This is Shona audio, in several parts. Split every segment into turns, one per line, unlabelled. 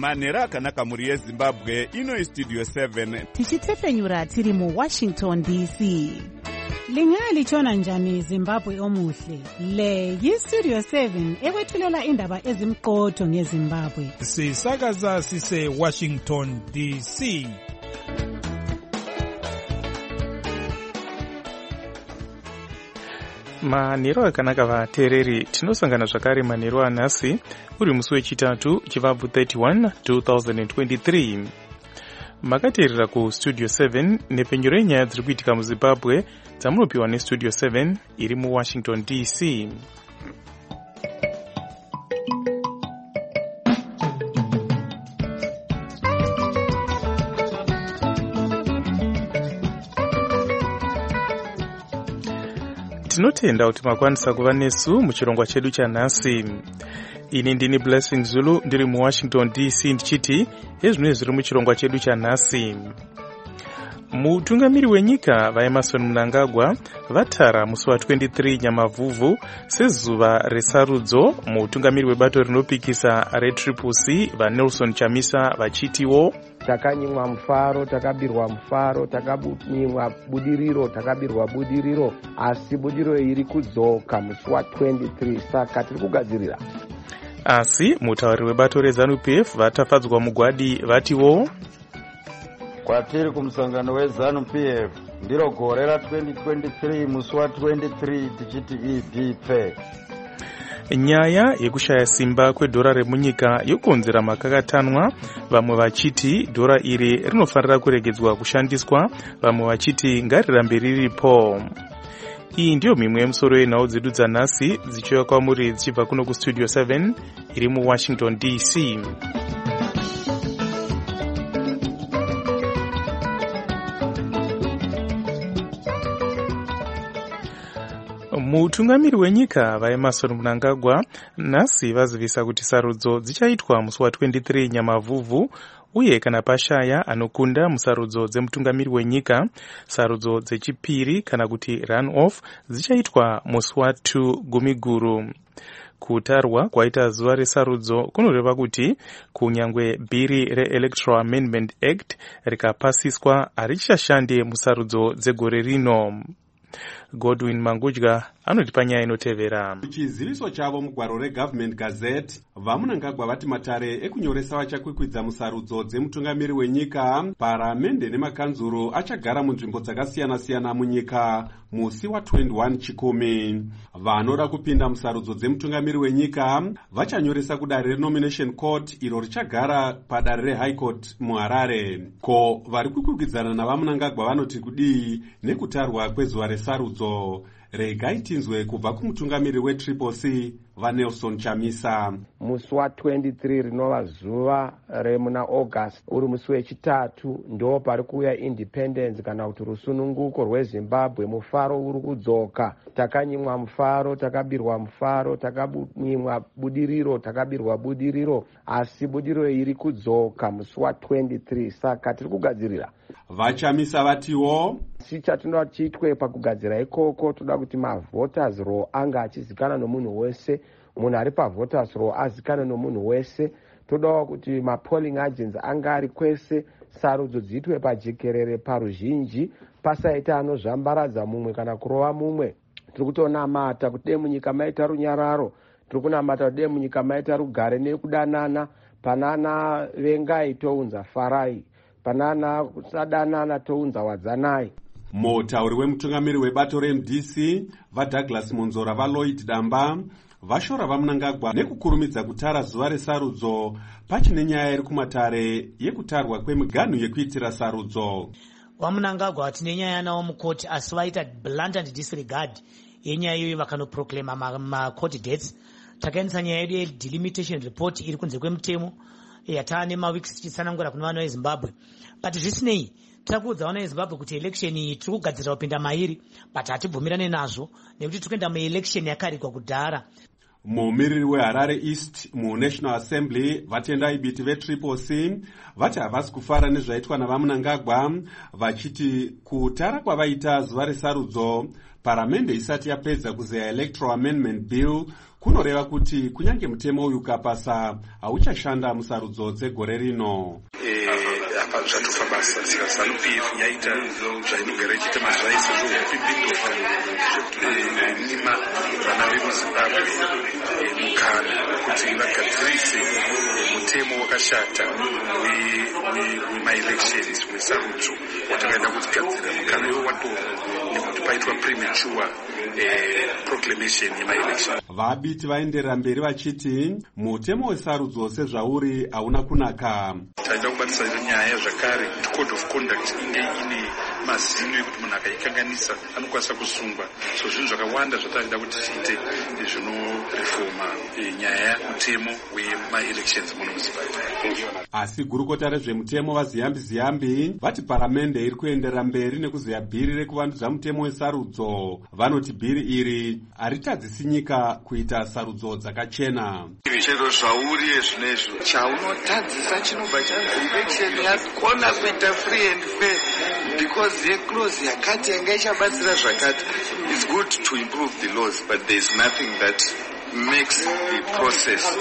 manhero akanaka mhuri yezimbabwe. Ino Studio 7
tichitepfenyura tiri muWashington DC. Lingalitshona njani Zimbabwe omuhle? Le yiStudio 7 ekwethulela indaba ezimqotho ngeZimbabwe.
Sisakaza sise Washington DC.
Manhero akanaka vateereri, tinosangana zvakare manhero anhasi uri musi wechitatu chivabvu 31 2023. Makateerera kuStudio 7 nepfenyuro yenyaya dziri kuitika muZimbabwe dzamunopiwa neStudio 7 iri muWashington DC. Tinotenda kuti makwanisa kuva nesu muchirongwa chedu chanhasi. Ini ndini Blessing Zulu ndiri muWashington DC ndichiti ezvimwe zviri muchirongwa chedu chanhasi. Mutungamiri wenyika vaEmmerson Mnangagwa vatara musi wa23 Nyamavhuvhu sezuva resarudzo. Mutungamiri webato rinopikisa reTriple-C vaNelson Chamisa vachitiwo
takanyimwa mufaro, takabirwa mufaro, takanyimwa budiriro, takabirwa budiriro, asi budiriro iri kudzoka musi wa23, saka tiri kugadzirira.
Asi mutauri webato reZANU-PF vatafadzwa mugwadi vatiwo
kwatiri kumusangano weZANU-PF ndiro gore ra2023 musi wa23 tichiti EDP.
Nyaya yekushaya simba kwedhora remunyika yokonzera makakatanwa, vamwe vachiti dhora iri rinofanira kuregedzwa kushandiswa, vamwe vachiti ngarirambe riripo. Iyi ndiyo mimwe yemusoro yenhau dzedu dzanhasi dzichiuya kwamuri dzichibva kuno kuStudio 7 iri muWashington DC. Mutungamiri wenyika vaEmmerson Mnangagwa nhasi vazivisa kuti sarudzo dzichaitwa musi wa23 Nyamavhuvhu, uye kana pashaya anokunda musarudzo dzemutungamiri wenyika, sarudzo dzechipiri kana kuti run-off dzichaitwa musi wa2 Gumiguru. Kutarwa kwaita zuva resarudzo kunoreva kuti kunyangwe bhiri reElectoral Amendment Act rikapasiswa harichashande musarudzo dzegore rino. Godwin Mangudya anotipa nyaya inotevera.
Chiziviso chavo mugwaro reGovernment Gazette, vaMnangagwa vati matare ekunyoresa vachakwikwidza musarudzo dzemutungamiri wenyika, paramende nemakanzuro achagara munzvimbo dzakasiyana-siyana munyika musi wa21 Chikumi. Vanoda kupinda musarudzo dzemutungamiri wenyika vachanyoresa kudare reNomination Court iro richagara padare reHigh Court muHarare. Ko vari kukwikwidzana navaMnangagwa vanoti kudii nekutarwa kwezuva resarudzo? Regai tinzwe kubva kumutungamiri weTriple-C vaNelson Chamisa.
Musi wa23 rinova zuva remuna August, uri musi wechitatu, ndo pari kuuya independence kana kuti rusununguko rweZimbabwe. Mufaro uri kudzoka, takanyimwa mufaro, takabirwa mufaro, takanyimwa budiriro, takabirwa budiriro, asi budiriro iri kudzoka musi wa23, saka tiri kugadzirira.
VaChamisa vatiwo
chatinoda chiitwe pakugadzira ikoko, toda kuti mavoters roll anga achizikana nomunhu wese, munhu ari pavoters roll azikana nomunhu wese. Todawo kuti mapolling agents anga ari kwese, sarudzo dziitwe pajekerere paruzhinji, pasaita anozvambaradza mumwe kana kurova mumwe. Tiri kutonamata kuti dei munyika maita runyararo, tiri kunamata kuti dei munyika maita rugare nekudanana, panana vengai tounza farai, panana kusadanana tounza wadzanai.
Mutauri wemutungamiri webato reMDC vaDouglas Monzora vaLloyd Damba vashora vaMnangagwa nekukurumidza kutara zuva resarudzo pachine nyaya iri kumatare yekutarwa kwemiganhu yekuitira sarudzo.
VaMnangagwa tine nyaya nawo mukoti, asi vaita blatant disregard yenyaya iyoyo vakanoproclaima macourt dates. Takaendesa nyaya yedu yedelimitation report iri kunze kwemutemo yatane mawiksi tichitsanangura kuna vana veZimbabwe. But zvisinei, tirakuudza vana veZimbabwe kuti election iyi tiri kugadzirira kupinda mairi, but hatibvumirane nazvo nekuti tiri kuenda muelection yakarigwa kudhara.
Mumiriri weHarare East muNational Assembly vatendai biti veTriple C vati havasi kufara nezvaitwa navaMnangagwa, vachiti kutara kwavaita zuva resarudzo paramende isati yapedza kuzeya Electoral Amendment Bill kunoreva kuti kunyange mutemo uyu ukapasa hauchashanda musarudzo dzegore rino.
Zvatofa basa saka ZANU-PF yaita zvainogara ichiita mazvaisa zvokupindofana nima vana vemuZimbabwe mukana kuti vagadzirise mutemo wakashata wema-elections wesarudzo watakaenda kutigadzira. Mukana iwo watorwa nekuti paitwa premature proclamation yema-election.
Vabiti vaenderera mberi vachiti mutemo wesarudzo sezvauri hauna kunaka.
Taida kubatisa nyaya zvakare kuti code of conduct inge ine mazino ekuti munhu akaikanganisa anokwanisa kusungwa. So zvinhu zvakawanda zvataida kuti tiite zvinorefoma nyaya yemutemo wema-elections muno muZimbabwe.
Asi gurukota rezvemutemo vaZiyambi vati paramende iri kuenderera mberi nekuzeya bhiri rekuvandudza mutemo wesarudzo. Vanoti bhiri iri haritadzisi nyika kuita sarudzo dzakachena.
Chero zvauri zvinezvo chaunotadzisa chinobva chanzi election yakona kuita free and fair because yeclose yakati yanga ichabatsira zvakati. It's good to improve the laws, but there's nothing that makes the process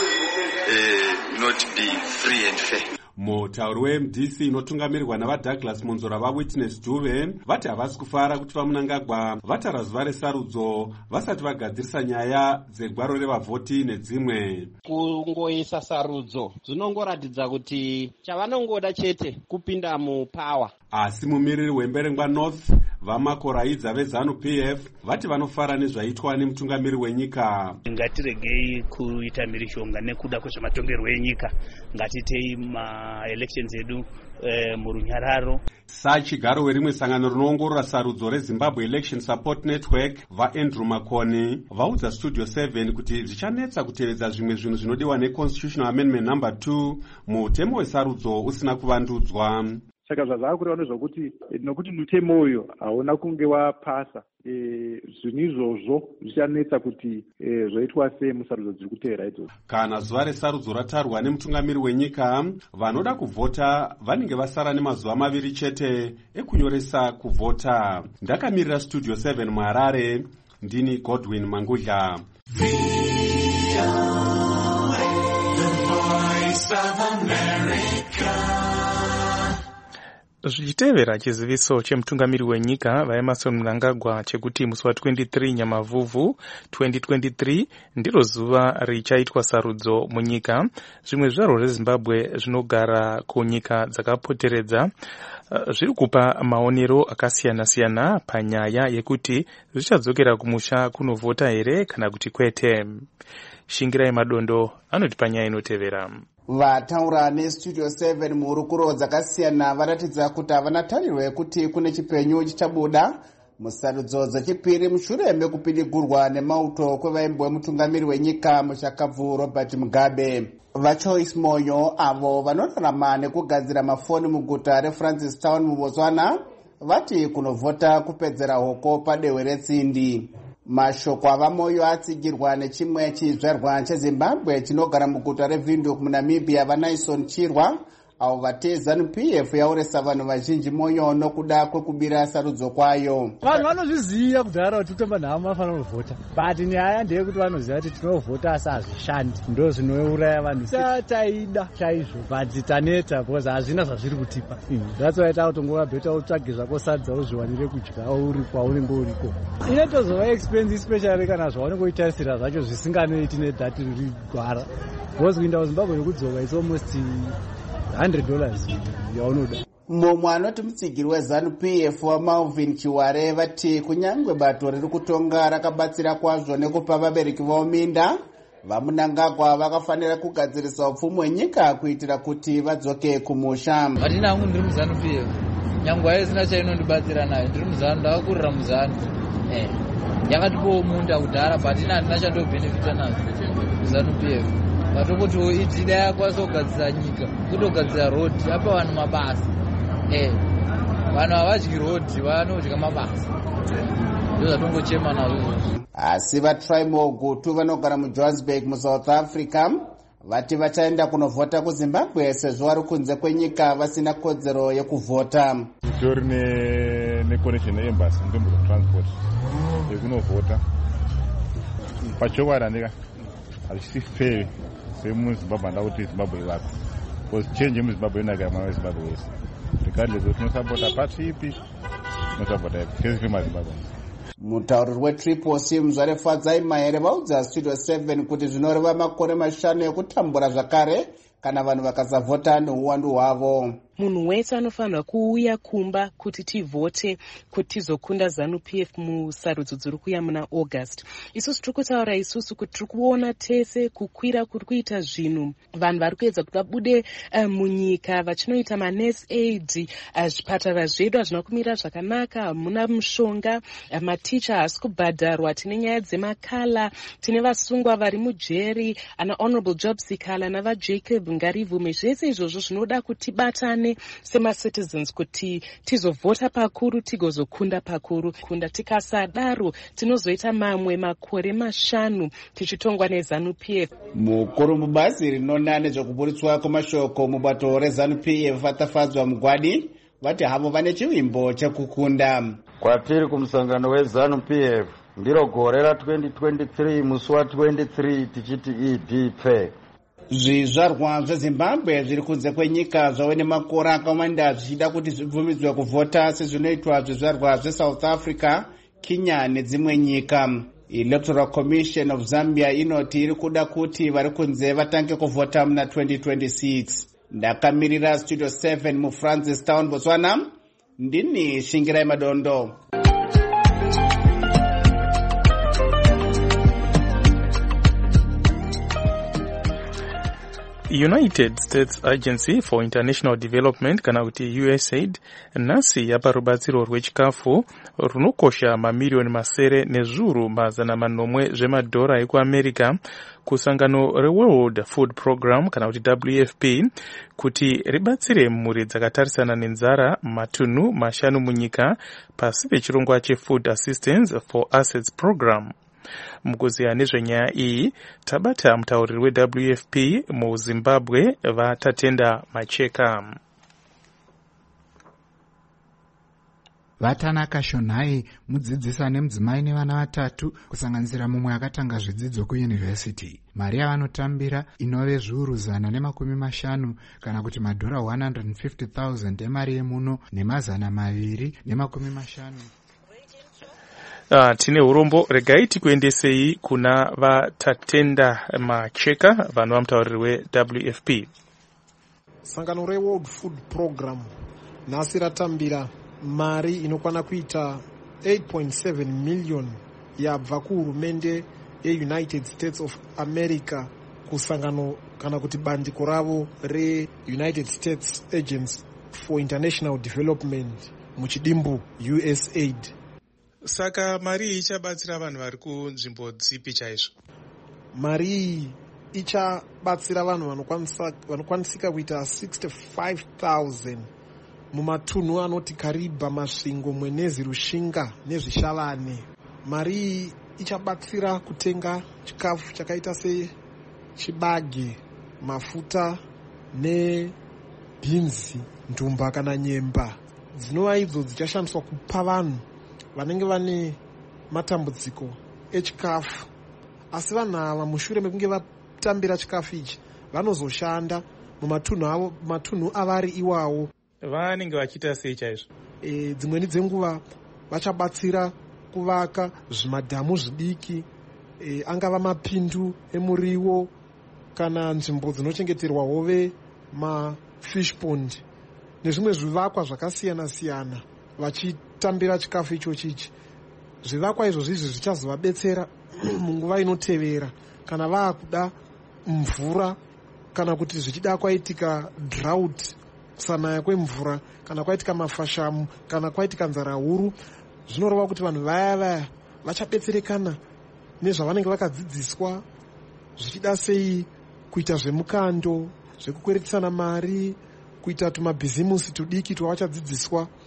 not be free and fair.
Mutauri weMDC inotungamirirwa navaDouglas Monzora vaWitness Juve vati havasi kufara kuti vaMnangagwa vatara zuva resarudzo vasati vagadzirisa nyaya dzegwaro revavhoti nedzimwe.
Kungoisa sarudzo dzinongoratidza kuti chavanongoda chete kupinda mupawa.
Asi mumiriri weMberengwa North vamakoraidza veZANU-PF vati vanofara nezvaitwa nemutungamiri wenyika.
Ngatiregei kuita mhirizhonga nekuda kwezvematongerwo enyika, ngatitei ma-elections edu murunyararo.
Sachigaro werimwe sangano rinoongorora sarudzo reZimbabwe Election Support Network vaAndrew Makoni vaudza Studio 7 kuti zvichanetsa kutevedza zvimwe zvinhu zvinodiwa neConstitutional Amendment No. 2 mutemo wesarudzo usina kuvandudzwa.
Saka zvazava kureva nezvokuti nokuti mutemo uyo hauna kunge wapasa, zvinhu izvozvo zvichanetsa kuti zvoitwa sei musarudzo dziri kuteera idzodzo.
Kana zuva resarudzo ratarwa nemutungamiri wenyika, vanoda kuvhota vanenge vasara nemazuva 2 chete ekunyoresa kuvhota. Ndakamirira Studio 7 muHarare, ndini Godwin Mangudla.
Zvichitevera chiziviso chemutungamiri wenyika vaEmmerson Mnangagwa chekuti musi wa23 Nyamavhuvhu 2023 ndiro zuva richaitwa sarudzo munyika. Zvimwe zvaro zveZimbabwe zvinogara kunyika dzakapoteredza zviri kupa maonero akasiyana-siyana panyaya yekuti zvichadzokera kumusha kunovhota here kana kuti kwete. Shingirai Madondo anoti panyaya inotevera.
Vataura neStudio 7 muhurukuro dzakasiyana varatidza kuti havana tariro yekuti kune chipenyu chichabuda musarudzo dzechipiri mushure mekupidigurwa nemauto kwevaimbwa mutungamiri wenyika muchakabvu Robert Mugabe. VaChoice Moyo avo vanorarama nekugadzira mafoni muguta reFrancistown muBotswana vati kunovhota kupedzera hoko padehwe retsindi. Mashoko avaMoyo atsigirwa nechimwe chizvarwa cheZimbabwe chinogara muguta reVindhoek muNamibia vaNaison Chirwa avo vate ZANU-PF yauresa vanhu vazhinji moyo nokuda kwekubira sarudzo kwayo.
Vanhu vanozviziva kudhara kuti kutemba nhamo vanofanira kuvhota, but nyaya ndeyekuti vanoziva kuti tinovhota asi hazvishandi, ndo zvinouraya vanhu. Taida chaizvo but taneta because hazvina zvazviri kutipa. That's why tautongova bheta utsvage zvako sadza uzviwanire kudya uri kwaunenge uriko. Inotozova expense especially kana zvaunenge uitarisira zvacho zvisinganoiti nedhati riri gwara. Because kuinda kuZimbabwe nokudzoka it's almost $100 yaunoda.
Mumwe anoti mutsigiri weZANU-PF waMalvin Chiware vati kunyange bato riri kutonga rakabatsira kwazvo nekupa vabereki vavo minda, vaMnangagwa vakafanira kugadzirisa upfumi hwenyika kuitira kuti vadzoke kumusha.
Matina hangu ndiri muZANU-PF, nyange haisina chainondibatsira nayo, ndiri muZANU, ndakakurira muZANU. Yakatipowo munda kudhara but ina handina chandobhenefita nazvo muZANU-PF. Vatokuti idida yakwanisa kugadzira nyika, kutogadzira road, apa vanhu mabasa. Vanhu havadyi road, vanodya mabasa. ndozvatongochema nazvo.
Asi vaTrimogutu vanogara muJohannesburg muSouth Africa vati vachaenda kunovhota kuZimbabwe sezvo vari kunze kwenyika vasina kodzero yekuvhota.
Titori neconnection neembassy nzvimbo dzetransport yekunovhota pachokwadi handika hazvisi fair semuzimbabwe handa kuti zimbabwe ivako because change yemuzimbabwe inaka yamwana wezimbabwe wese regardless kuti tinosapota pati ipi tinosapota ipi kesi mazimbabwe.
Mutauriri weTriple C Muzvare Fadzaima here vaudza Studio 7 kuti zvinoreva makore 5 ekutambura zvakare kana vanhu vakasavhota neuwandu hwavo.
Munhu wese anofanirwa kuuya kumba kuti tivhote kuti tizokunda ZANU-PF musarudzo dziri kuuya muna August. Isusu tiri kutaura isusu kuti tiri kuona tese kukwira kuri kuita zvinhu. Vanhu vari kuedza kuti vabude munyika vachinoita manurse aid, zvipatara zvedu hazvina kumira zvakanaka, hamuna mushonga, maticha haasi kubhadharwa, tine nyaya dzemakala, tine vasungwa vari mujeri, ana Honorable Job Sikala navaJacob Ngarivume. Zvese izvozvo zvinoda kuti batane sema-citizens kuti tizovhota pakuru tigozokunda pakuru. Kunda tikasadaro tinozoita mamwe makore 5 tichitongwa neZANU-PF.
Mukuru mubazi rinona nezvekuburitswa kwemashoko mubato reZANU-PF vatafadzwa mugwadi vati havo vane chivimbo chekukunda.
Kwatiri kumusangano weZANU-PF ndiro gore ra2023 musi wa23 tichiti idp.
Zvizvarwa zveZimbabwe zviri kunze kwenyika zvave nemakore akawanda zvichida kuti zvibvumidzwe kuvhota sezvinoitwa zvizvarwa zveSouth Africa, Kenya nedzimwe nyika. Electoral Commission of Zambia inoti iri kuda kuti vari kunze vatange kuvhota muna 2026. Ndakamirira Studio 7 muFrancistown, Botswana. Ndini Shingirai Madondo.
United States Agency for International Development kana kuti USAID nhasi yapa rubatsiro rwechikafu runokosha mamiliyoni masere nezviuru mazana manomwe zvemadhora ekuAmerica kusangano reWorld Food Program kana kuti WFP kuti ribatsire mhuri dzakatarisana nenzara matunhu 5 munyika pasi pechirongwa cheFood Assistance for Assets Program. Mukuziya nezvenyaya iyi tabata mutauriri weWFP muZimbabwe vatatenda Macheka.
Vatanaka Shonai mudzidzisi ane mudzimai nevana 3 kusanganisira mumwe akatanga zvidzidzo kuyunivhesiti. Mari yavanotambira inove zviuru 150 kana kuti madhora 150,000 emari yemuno nemazana 250.
Tine urombo regai tikuendesei kuna vatatenda Macheka vanova mutauriri weWFP.
Sangano reWorld Food Program nhasi ratambira mari inokwana kuita 8.7 million yabva kuhurumende yeUnited States of America kusangano kana kuti bandiko ravo reUnited States Agency for International Development muchidimbu USAID.
Saka mari ichabatsira vanhu vari kunzvimbo dzipi chaizvo?
Mari iyi ichabatsira vanhu vanokwanisika kuita 65,000 mumatunhu anoti Kariba, Masvingo, Mwenezi, Rushinga nezvishavane. Mari iyi ichabatsira kutenga chikafu chakaita sechibage, mafuta nebhinzi, ndumba kana nyemba. Dzinova idzo dzichashandiswa kupa vanhu vanenge vane matambudziko echikafu. Asi vanhu ava mushure mekunge vatambira chikafu ichi vanozoshanda mumatunhu avari iwawo.
Vanenge vachiita sei chaizvo?
Dzimweni dzenguva vachabatsira kuvaka zvimadhamu zvidiki, angava mapindu emuriwo kana nzvimbo dzinochengeterwa hove, mafish pond nezvimwe zvivakwa zvakasiyana siyana vachitambira chikafu ichochichi. Zvivakwa izvozvi zvichazovabetsera munguva inotevera kana vaakuda mvura kana kuti zvichida kwaitika drought, kusanaya kwemvura, kana kwaitika mafashamu, kana kwaitika nzara huru. Zvinoreva kuti vanhu vaya vachabetserekana nezvavanenge vakadzidziswa, zvichida sei kuita zvemukando, zvekukweretisana mari, kuita tumabhizimusi tudiki twavachadzidziswa.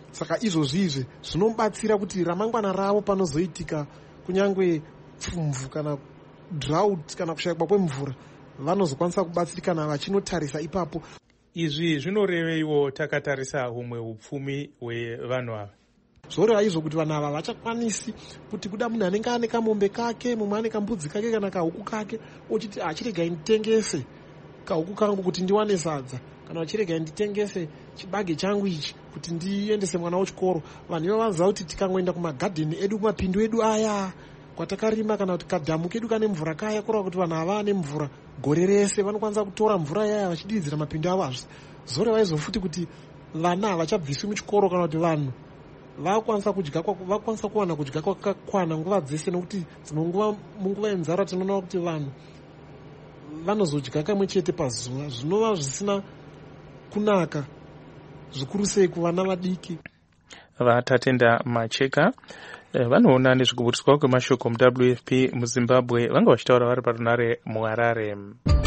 saka izvozvizvi zvinobatsira kuti ramangwana ravo panozoitika kunyangwe pfumvu kana drought kana kushayikwa kwemvura vanozokwanisa kubatsirikana vachinotarisa ipapo.
Izvi zvinoreveiwo takatarisa humwe upfumi hwevanhu ava.
Zvoreva izvo kuti vanhu ava vachakwanisi kuti kuda munhu anenge ane kamombe kake, mumwe ane kambudzi kake kana kahuku kake, ochiti achiregai nditengese kahuku kangu kuti ndiwane sadza, kana achiregai nditengese chibage changu ichi kuti ndiendese mwana wechikoro. Vanhu ivo vanoziva kuti tikangoenda kumagadheni edu, kumapindu edu aya kwatakarima, kana kuti kadhamu kedu kane mvura kaya, kureva kuti vanhu ava ane mvura gore rese, vanokwanisa kutora mvura yaya vachidiridzira mapindu avo. Zoreva izvo futi kuti vana havachabviswi muchikoro kana kuti vanhu vakwanisa kuwana kudya kwakakwana nguva dzese, nekuti munguva yenzara tinoona kuti vanhu vanozodya kamwe chete pazuva, zvinova zvisina kunaka zvikuru sei kuvana vadiki.
Vatatenda Macheka vanoona nezvekuburiswa kwemashoko muWFP muZimbabwe vanga vachitaura vari parunare muHarare.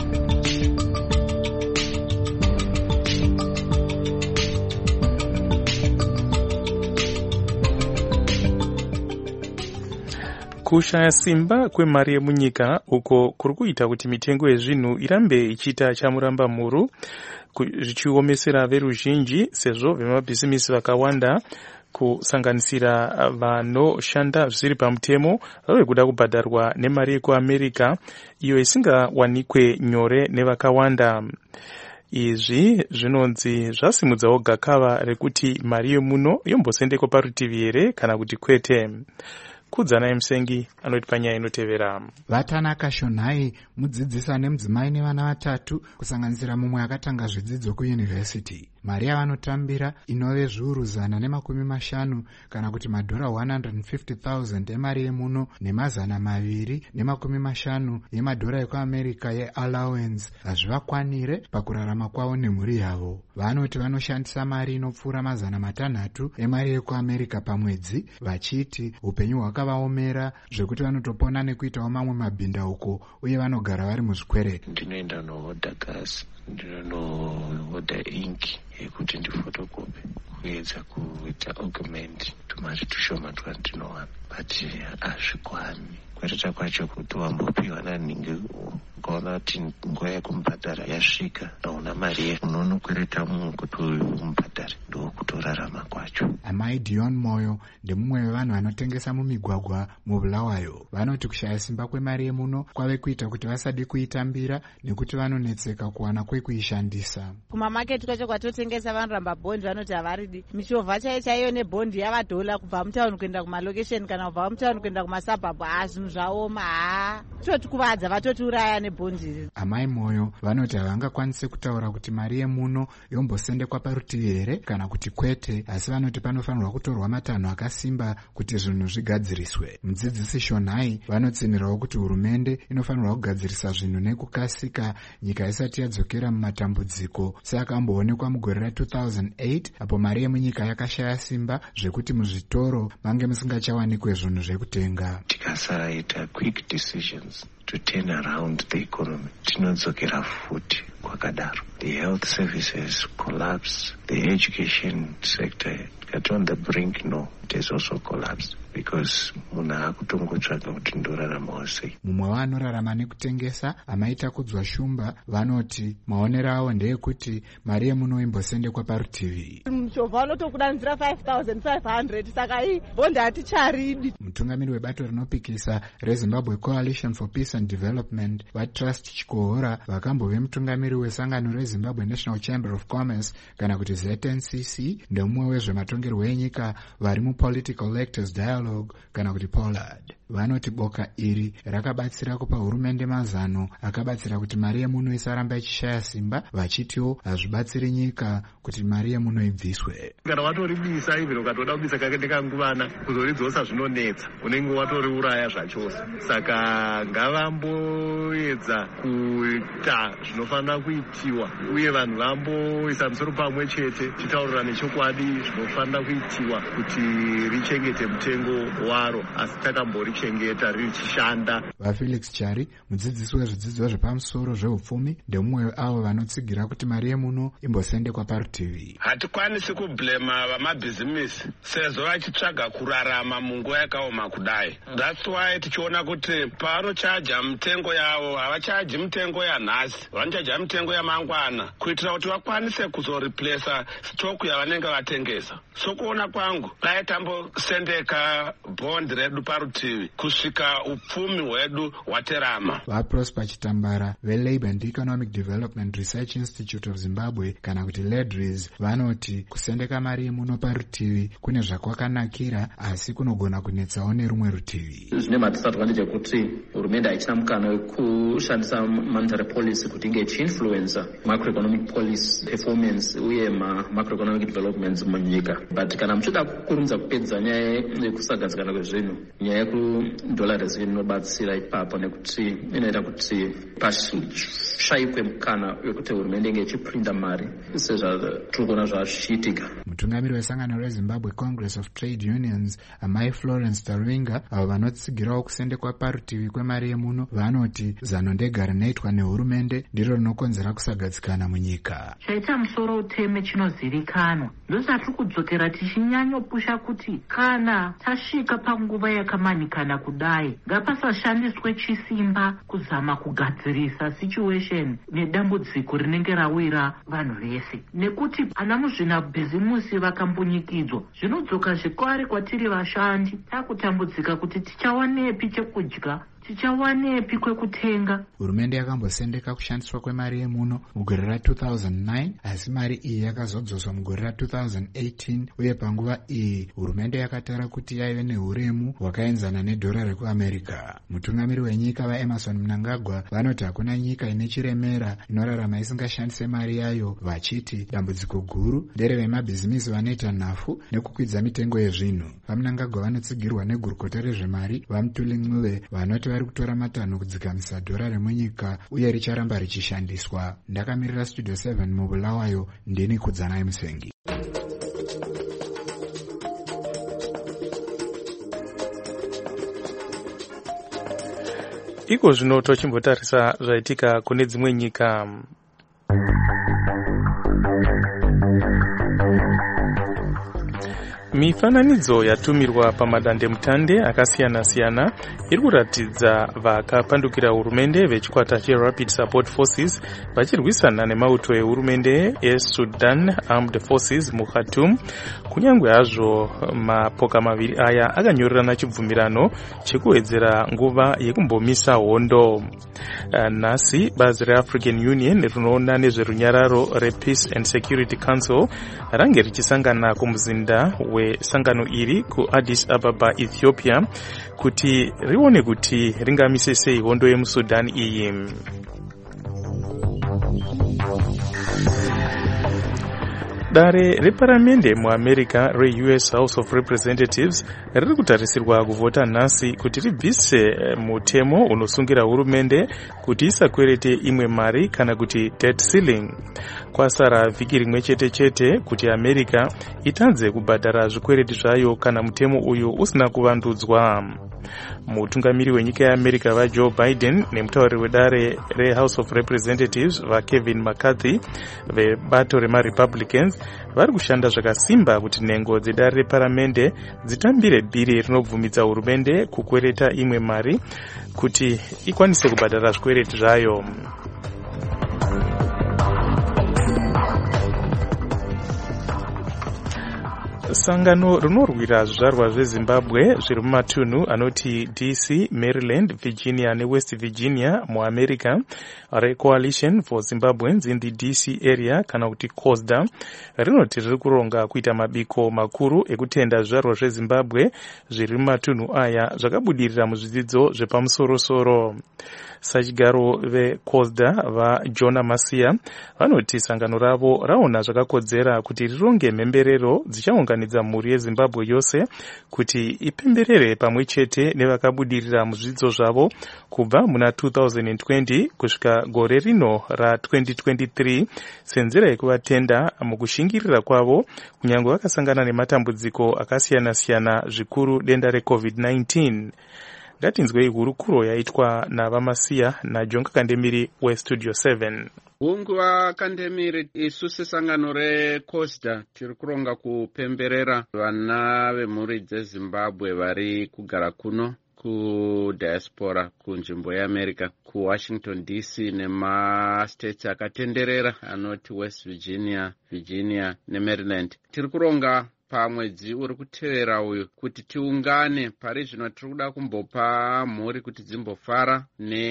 Kushaya simba kwemari yemunyika uko kuri kuita kuti mitengo yezvinhu irambe ichiita chamuramba muru, zvichiomesera veruzhinji sezvo vemabhisimisi vakawanda kusanganisira vanoshanda zvisiri pamutemo vave kuda kubhadharwa nemari yekuAmerica iyo isingawanikwe nyore nevakawanda. Izvi zvinonzi zvasimudzawo gakava rekuti mari yemuno yombosendekwa parutivi here kana kuti kwete. Kudzana Musengi anoti panyaya inotevera.
Vatanaka Shonhai, mudzidzisi ane mudzimai nevana vatatu, kusanganisira mumwe akatanga zvidzidzo kuyunivhesiti. Mari yavanotambira inove zviuru 150 kana kuti madhora 150,000 emari yemuno ne250 yemadhora ekuAmerica yeallowance hazvivakwanire pakurarama kwavo nemhuri yavo. Vanoti vanoshandisa mari inopfuura 600 emari yekuAmerica pamwedzi, vachiti upenyu hwakavaomera zvekuti vanotopona nekuitawo mamwe mabhindauko uye vanogara vari muzvikwereti.
Ndinoenda nohodha gasi, ndinohodha inki yekuti ndifotokopi kuedza kuita augment tumari tushoma twandinowana, but hazvikwani. Kwatata kwacho kuti wambopiwa naningi ukaona kuti nguva yekumubhadhara yasvika hauna mari unonokwereta mumwe kuti umubhadhare, ndokutorarama kwacho.
Amai Dion Moyo ndemumwe wevanhu vanotengesa mumigwagwa muBulawayo. Vanoti kushaya simba kwemari yemuno kwave kuita kuti vasadi kuitambira nekuti vanonetseka kuwana kwekuishandisa.
Kumamaketi kwacho kwatotengesa vanoramba bhondi, vanoti havaridi. Michovha chaiyo nebhondi yavadhola kubva mutauni kuenda kumalokesheni kana kubva mutauni kuenda kumasabhabhu, zvinhu zvaoma, totikuvadza vatotiuraya nebhondi. Amai Moyo vanoti havangakwanise kutaura kuti mari yemuno yombosendekwa parutivi here kana kuti kwete, asi vanoti panofanirwa kutorwa matanho akasimba kuti zvinhu zvigadziriswe. Mudzidzisi Shonhai vanotsinirawo kuti hurumende inofanirwa kugadzirisa zvinhu nekukasika nyika isati yadzokera mumatambudziko seakamboonekwa mugore ra2008 apo mari yemunyika yakashaya simba zvekuti muzvitoro mange musingachawanikwe zvinhu zvekutenga.
Tikasaraita quick decisions to turn around the economy, tinodzokera futi kwakadaro. The health services collapsed, the education sector got on the brink, it has also collapsed because munhu akutongotsvaga kuti ndoraramawo sei.
Mumwe vanorarama nekutengesa amaita kudzwa shumba vanoti maonero avo ndeyekuti mari yemuno imbosendekwa parutivi.
Muchovha vanotokudanzira 5,500 saka iyi bhondi haticharidi.
Mutungamiri webato rinopikisa reZimbabwe Coalition for Peace and Development vaTrust Chikohora vakambove mutungamiri wesangano reZimbabwe National Chamber of Commerce kana kuti ZNCC ndemumwe wezvematongerwo enyika vari muPolitical Electors Dialogue kana kuti Pollard. Vanoti boka iri rakabatsira kupa hurumende mazano akabatsira kuti mari yemuno isaramba ichishaya simba, vachitiwo hazvibatsiri nyika kuti mari yemuno ibviswe.
Kana watoribisa ivi ukatoda kubisa kakendekanguvana kuzoridzosa zvinonetsa, unenge watoriuraya zvachose. Saka ngavamboedza kuita zvinofanira kuitiwa uye vanhu vamboisa musoro pamwe chete chitaurirane chokwadi zvinofanira kuitiwa kuti richengete mutengo waro. asi takamborichengeta richishanda.
vafelix chari mudzidzisi wezvidzidzo zvepamusoro zveupfumi ndemumwe weavo vanotsigira kuti mari yemuno imbosendekwa parutivi.
Hatikwanisi kublema vamabhizimisi sezvo vachitsvaga kurarama munguva yakaoma kudai. That's why tichiona kuti pavanochaja mitengo yavo havachaji mitengo yanhasi, vanochaja mitengo yamangwana kuitira kuti vakwanise kuzoreplesa stock yavanenge vatengesa. Sokuona kwangu dai tambosendeka bhondi redu parutivi kusvika upfumi hwedu hwaterama.
vaprosper chitambara velabour and economic development research institute of zimbabwe kana kuti ledris vanoti kusendeka mari yemuno parutivi kune zvakwakanakira asi kunogona kunetsawo nerumwe rutivi.
zvine madisadvantage ekuti hurumende haichina mukana wekushandisa monetary policy kuti inge ichiinfluensa macroeconomic policy performance uye macroeconomic developments munyika. But kana muchida kurumidza kupedza nyaya yekusagadzikana kwezvinhu, nyaya yekudolari inobatsira ipapo nekuti inoita kuti pashayikwe mukana wekuti hurumende inge ichiprinda mari sezvatiri kuona zvazvichiitika.
mutungamiri wesangano rezimbabwe congress of trade unions amai florence taruinga avo vanotsigirawo kusendekwa parutivi kwemari yemuno vanoti zano ndega rinoitwa nehurumende ndiro rinokonzera kusagadzikana munyika.
chaita musoro uteme chinozivikanwa ndosatiri kudzokera tichinyanyopusha kuti kana tasvika panguva yakamanikana kudai ngapasashandiswe chisimba kuzama kugadzirisa situation nedambudziko rinenge rawira vanhu vese, nekuti ana muzvinabhizimusi vakambunyikidzwa zvinodzoka zvikwari kwatiri vashandi takutambudzika kuti tichawanepi chekudya, tichawanepi kwekutenga.
hurumende yakambosendeka kushandiswa kwemari yemuno mugore ra2009 asi mari iyi yakazodzoswa mugore ra2018 uye panguva iyi hurumende yakatara kuti yaive neuremu hwakaenzana nedhora rekuamerica. mutungamiri wenyika vaemerson mnangagwa vanoti hakuna nyika ine chiremera inorarama isingashandise mari yayo, vachiti dambudziko guru nderevemabhizimisi vanoita nhafu nekukwidza mitengo yezvinhu. vamnangagwa vanotsigirwa negurukota rezvemari vamutuling'uve vanoti vari kutora matanho kudzikamisa dhora remunyika uye richaramba richishandiswa. ndakamirira studio 7 mubulawayo ndini kudzanai musengi.
iko zvino tochimbotarisa zvaitika kune dzimwe nyika. mifananidzo yatumirwa pamadandemutande akasiyana-siyana iri kuratidza vakapandukira hurumende vechikwata cheRapid Support Forces vachirwisana nemauto ehurumende eSudan Armed Forces muKhartoum, kunyange hazvo mapoka maviri aya akanyorerana chibvumirano chekuwedzera nguva yekumbomisa hondo. Nhasi bazi reAfrican Union rinoona nezverunyararo rePeace and Security Council range richisangana kumuzinda wesangano iri kuAddis Ababa, Ethiopia, kuti rione kuti ringamise sei hondo yemuSudan iyi. dare reparamende muamerica reUS House of Representatives riri kutarisirwa kuvhota nhasi kuti ribvise mutemo unosungira hurumende kuti isakwerete imwe mari kana kuti debt ceiling. kwasara vhiki rimwe chete kuti America itanze kubhadhara zvikwereti zvayo kana mutemo uyu usina kuvandudzwa. mutungamiri wenyika yeAmerica vaJoe Biden nemutauri wedare reHouse of Representatives vaKevin McCarthy vebato remaRepublicans vari kushanda zvakasimba kuti nhengo dzedare reparamende dzitambire bhiri rinobvumidza hurumende kukwereta imwe mari kuti ikwanise kubhadhara zvikwereti zvayo. sangano rinorwira zvizvarwa zvezimbabwe zviri mumatunhu anoti DC, Maryland, Virginia neWest Virginia muamerica reCoalition for Zimbabweans in the DC area kana kuti COSDA rinoti riri kuronga kuita mabiko makuru ekutenda zvizvarwa zvezimbabwe zviri mumatunhu aya zvakabudirira muzvidzidzo zvepamusorosoro. sachigaro veCOSDA vaJona Masia vanoti sangano ravo raona zvakakodzera kuti rironge mhemberero dzichaunganidza mhuri yeZimbabwe yose kuti ipemberere pamwe chete nevakabudirira muzvidzidzo zvavo kubva muna 2020 kusvika gore rino ra2023 senzira yekuvatenda mukushingirira kwavo kunyange vakasangana nematambudziko akasiyana-siyana zvikuru denda reCOVID-19. Ngatinzwei hurukuro yaitwa naVamasiya naJonga Kandemiri weStudio 7.
Hunguva Kandemiri, isu sesangano reCOSDA tiri kuronga kupemberera vana vemhuri dzeZimbabwe vari kugara kuno kudiaspora kunzvimbo yeAmerica, kuWashington DC nemastates akatenderera anoti West Virginia, Virginia neMaryland. Tiri kuronga pamwedzi uri kutevera uyu kuti tiungane. Pari zvino tiri kuda kumbopa mhuri kuti dzimbofara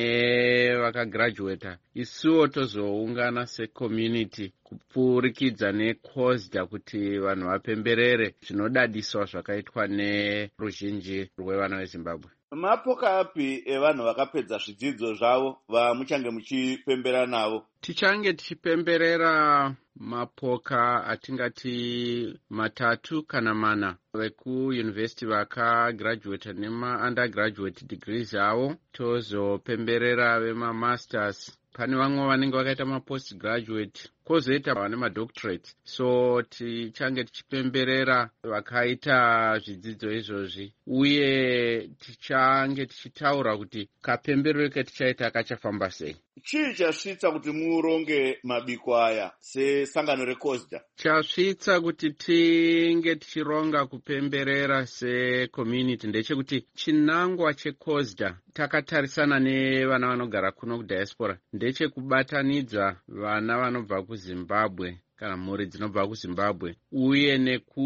nevakagraduata. Isuwo tozoungana secommunity kupurikidza neCOSDA kuti vanhu vapemberere zvinodadiswa zvakaitwa neruzhinji rwevana veZimbabwe.
Mapoka api evanhu vakapedza zvidzidzo zvavo vamuchange muchipembera navo?
Tichange tichipemberera mapoka atingati 3 kana 4 vekuuniversity vakagraduata nema-undergraduate degrees avo. Tozopemberera vemamasters. Pane vamwe vanenge vakaita mapostgraduate, kwozoita vane madoctorate. So tichange tichipemberera vakaita zvidzidzo izvozvi, uye tichange tichitaura kuti kapemberero ketichaita kachafamba sei.
Chii chasvitsa kuti muronge mabiko aya sesangano reCOSDA?
Chasvitsa kuti tinge tichironga kupemberera secommunity ndechekuti chinangwa cheCOSDA takatarisana nevana vanogara kuno kudiaspora ndechekubatanidza vana vanobva kuZimbabwe kana mhuri dzinobva kuZimbabwe, uye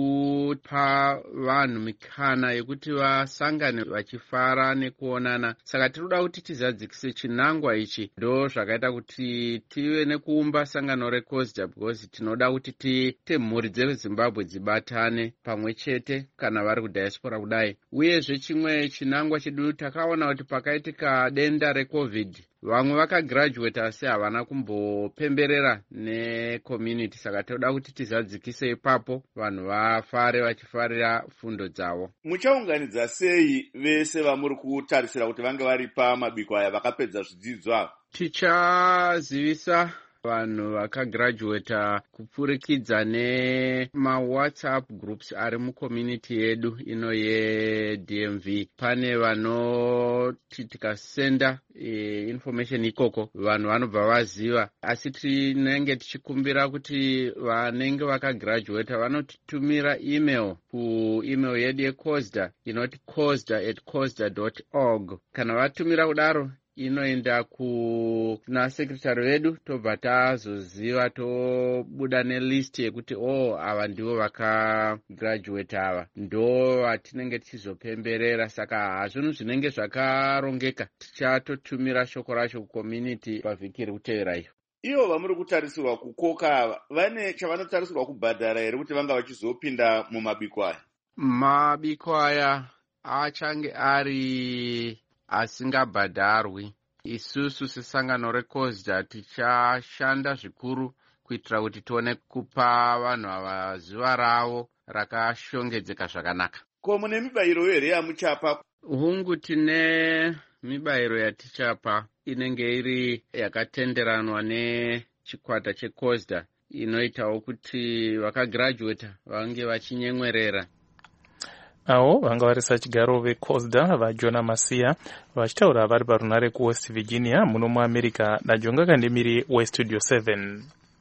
nekupa vanhu mikana yekuti vasangane vachifara nekuonana. Saka tiri kuda kuti tizadzikise chinangwa ichi. Ndo zvakaita kuti tive nekuumba sangano reCOSDA, because tinoda kuti tiite mhuri dzeZimbabwe dzibatane pamwe chete kana vari kudiaspora kudai. Uyezve chimwe chinangwa chedu, takaona kuti pakaitika denda reCOVID vamwe vakagraduata asi havana kumbopemberera necommunity. Saka toda kuti tizadzikise ipapo vanhu vafare vachifarira fundo dzavo.
Muchaunganidza sei vese vamuri kutarisira kuti vange vari pamabiko aya vakapedza zvidzidzo ava?
Tichazivisa vanhu vakagraduata kupfurikidza nemawhatsapp groups ari mucommunity yedu ino yeDMV. Pane vanoti tikasenda information ikoko vanhu vanobva vaziva, asi tinenge tichikumbira kuti vanenge vakagraduata vanotitumira email kuemail yedu yeCOSDA inoti cosda@cosda.org. Kana vatumira kudaro inoenda kuna sekretari vedu, tobva tazoziva, tobuda nelist yekuti ava ndivo vakagraduata ava, ndo vatinenge tichizopemberera. Saka hazvinhu zvinenge zvakarongeka, tichatotumira shoko racho kucommunity pavhiki iri kutevera iyo.
Ivo vamuri kutarisirwa kukoka ava vane chavanotarisirwa kubhadhara here kuti vanga vachizopinda mumabiko aya?
Mabiko aya achange ari asingabhadharwi. Isusu sesangano reCOSDA tichashanda zvikuru kuitira kuti tione kupa vanhu ava zuva ravo rakashongedzeka zvakanaka.
Ko mune mibayiro here yamuchapa?
Hungu tine mibayiro yatichapa inenge iri yakatenderanwa nechikwata cheCOSDA inoitawo kuti vakagraduata vange vachinyemwerera.
Avo vanga vari sachigaro veCOSDA vaJona Masia vachitaura vari parunare kuWest Virginia muno muAmerica naJonga Kandemiri weStudio 7.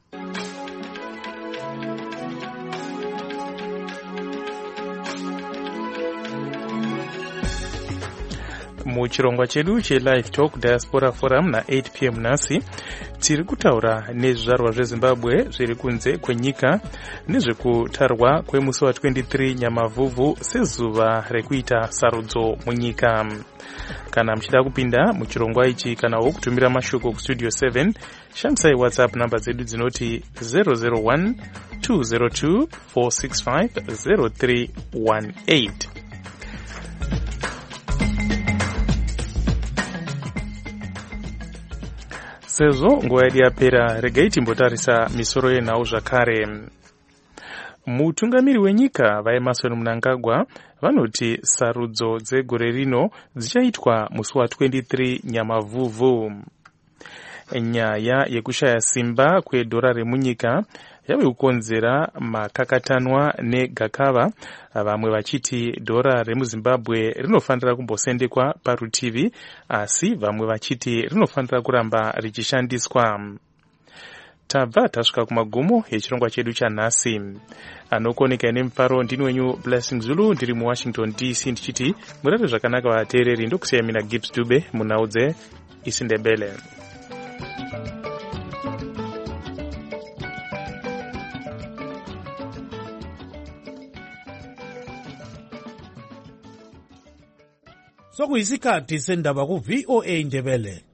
Muchirongwa chedu cheLive Talk Diaspora Forum na8 p.m. nhasi tiri kutaura nezvizvarwa zveZimbabwe zviri kunze kwenyika nezvekutarwa kwemusi wa23 Nyamavhuvhu sezuva rekuita sarudzo munyika. Kana muchida kupinda muchirongwa ichi kana wokutumira mashoko kuStudio 7, shandisai WhatsApp namba dzedu dzinoti 001 202 465 0318. sezvo nguva yedu yapera regai timbotarisa misoro yenhau zvakare. Mutungamiri wenyika vaEmmerson Mnangagwa vanoti sarudzo dzegore rino dzichaitwa musi wa23 Nyamavhuvhu. Nyaya yekushaya simba kwedhora remunyika yave kukonzera makakatanwa negakava, vamwe vachiti dhora remuZimbabwe rinofanira kumbosendekwa parutivi, asi vamwe vachiti rinofanira kuramba richishandiswa. Tabva tasvika kumagumo echirongwa chedu chanhasi. Anokoneka nemufaro ndini wenyu Blessing Zulu, ndiri muWashington DC ndichiti murare zvakanaka vateereri. Ndokusiya mina Gibbs Dube munhau dzeIsiNdebele.
Sokuyisikhathi sendaba ku-VOA Ndebele.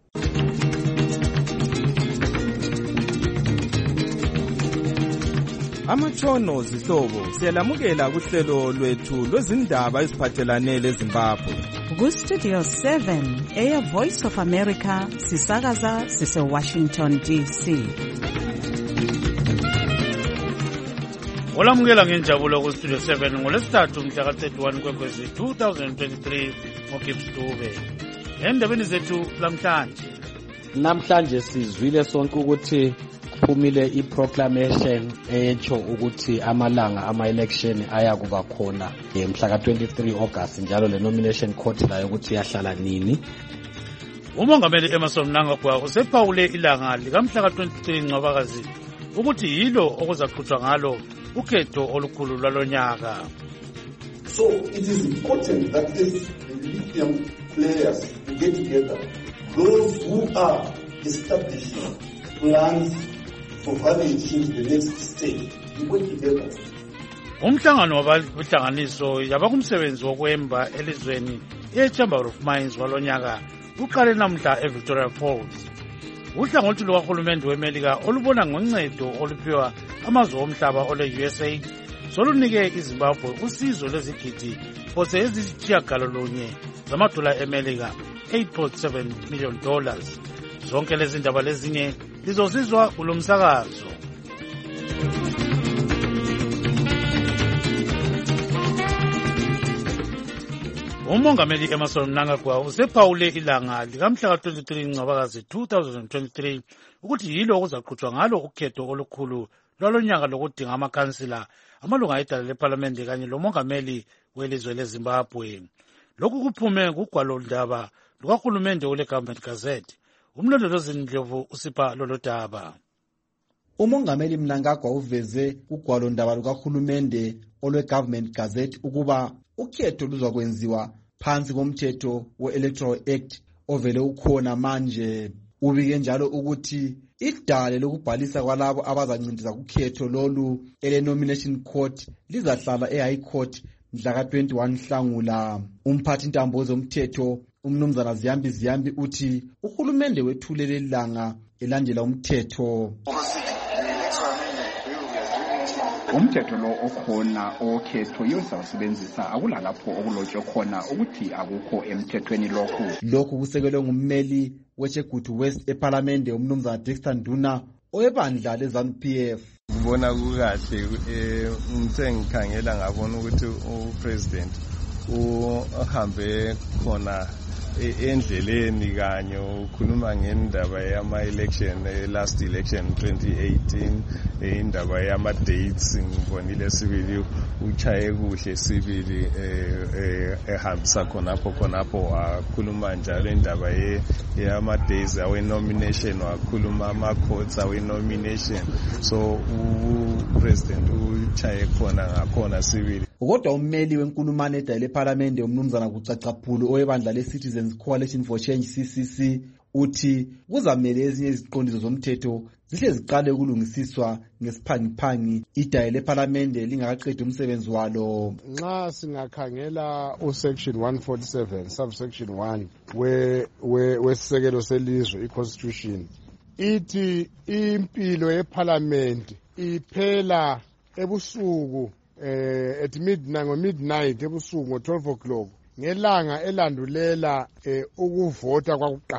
Amatshono zihlobo siyalamukela kuhlelo lwethu lwezindaba eziphathelane leZimbabwe.
Ku-Studio 7 Air Voice of America sisakaza sise-Washington DC.
Olamukela ngenjabulo ku-Studio 7 ngolwesithathu mhla ka-31 Kwekwezi 2023 ngoGibbs Dube. Endabeni zethu
namhlanje sizwile sonke ukuthi kuphumile iproclamation etsho ukuthi amalanga ama-election ayakuba khona mhla ka-23 August, njalo le nomination court layo ukuthi yahlala nini.
Umongameli Emmerson Mnangagwa usephawule ilanga likamhla ka-23 Ncwabakazi ukuthi yilo okuzaqhutshwa ngalo ukhetho olukhulu lwalonyaka.
So it is important that these lithium players get together, those who are establishing plans for having change the next stage, we work together.
Umhlangano wabahlanganiso yabakumsebenzi wokwemba elizweni eChamber of Mines walonyaka uqale namhla eVictoria Falls. Uhlangothi lukahulumende weMelika olubona ngoncedo oluphiwa amazwe omhlaba ole-USA solunike iZimbabwe usizo lwezigidi phose eziyisitshiyagalolunye zamadola eMelika, $8.7 million. Zonke lezi ndaba lezinye lizosizwa kulo msakazo. Umongameli Emmerson Mnangagwa usephawule ilanga likamhla ka-23 Ncwabakazi 2023 ukuthi yilo okuzaqhutshwa ngalo ukhetho olukhulu lwalonyaka lokudinga amakhansila, amalunga edala lephalamende kanye lomongameli welizwe leZimbabwe. Lokhu kuphume kugwalondaba lukahulumende ole-Government Gazette. Umlondolozi Ndlovu usipha lolo daba.
Umongameli Mnangagwa uveze kugwalondaba lukahulumende olwe-Government Gazette ukuba ukhetho luzakwenziwa phansi komthetho we-Electoral Act ovele ukhona manje. Ubike njalo ukuthi idale lokubhalisa kwalabo abazancindisa kukhetho lolu ele-nomination court lizahlala e-High Court mhla ka-21 Nhlangula. Umphathi ntambo zomthetho umnumzana Ziyambi uthi uhulumende wethule lelanga elandela umthetho.
Umthetho lo okhona okhetho yozawusebenzisa akulalapho okulotshwe khona ukuthi akukho emthethweni
lokhu kusekelwe ngummeli weChegutu West eParliament umnumzana Dexter Nduna oyebandla leZANU-PF.
Ngibona kukahle ngithe ngikhangela ngabona ukuthi upresident uhambe khona endleleni kanye ukhuluma ngendaba yama-election, last election 2018, indaba yama-dates. Ngibonile sibili uchaye kuhle sibili ehambisa khonapho wakhuluma njalo indaba yama-days awe-nomination, wakhuluma ama-courts awe-nomination. So upresident uchaye khona ngakhona sibili.
Kodwa ummeli wenkulumane edala lephalamende umnumzana Kucacaphulu oyebandla le-Citizens Coalition for Change CCC uthi kuzamele ezinye iziqondiso zomthetho zihle ziqale ukulungisiswa ngesiphangiphangi idale lephalamende lingakaqedi umsebenzi walo.
Nxa singakhangela usection 147 subsection 1 wesisekelo selizwe i-constitution ithi impilo yephalamende iphela ebusuku at midnight ebusuku ngo-12 o'clock ngelanga elandulela ukuvota kwakuqala.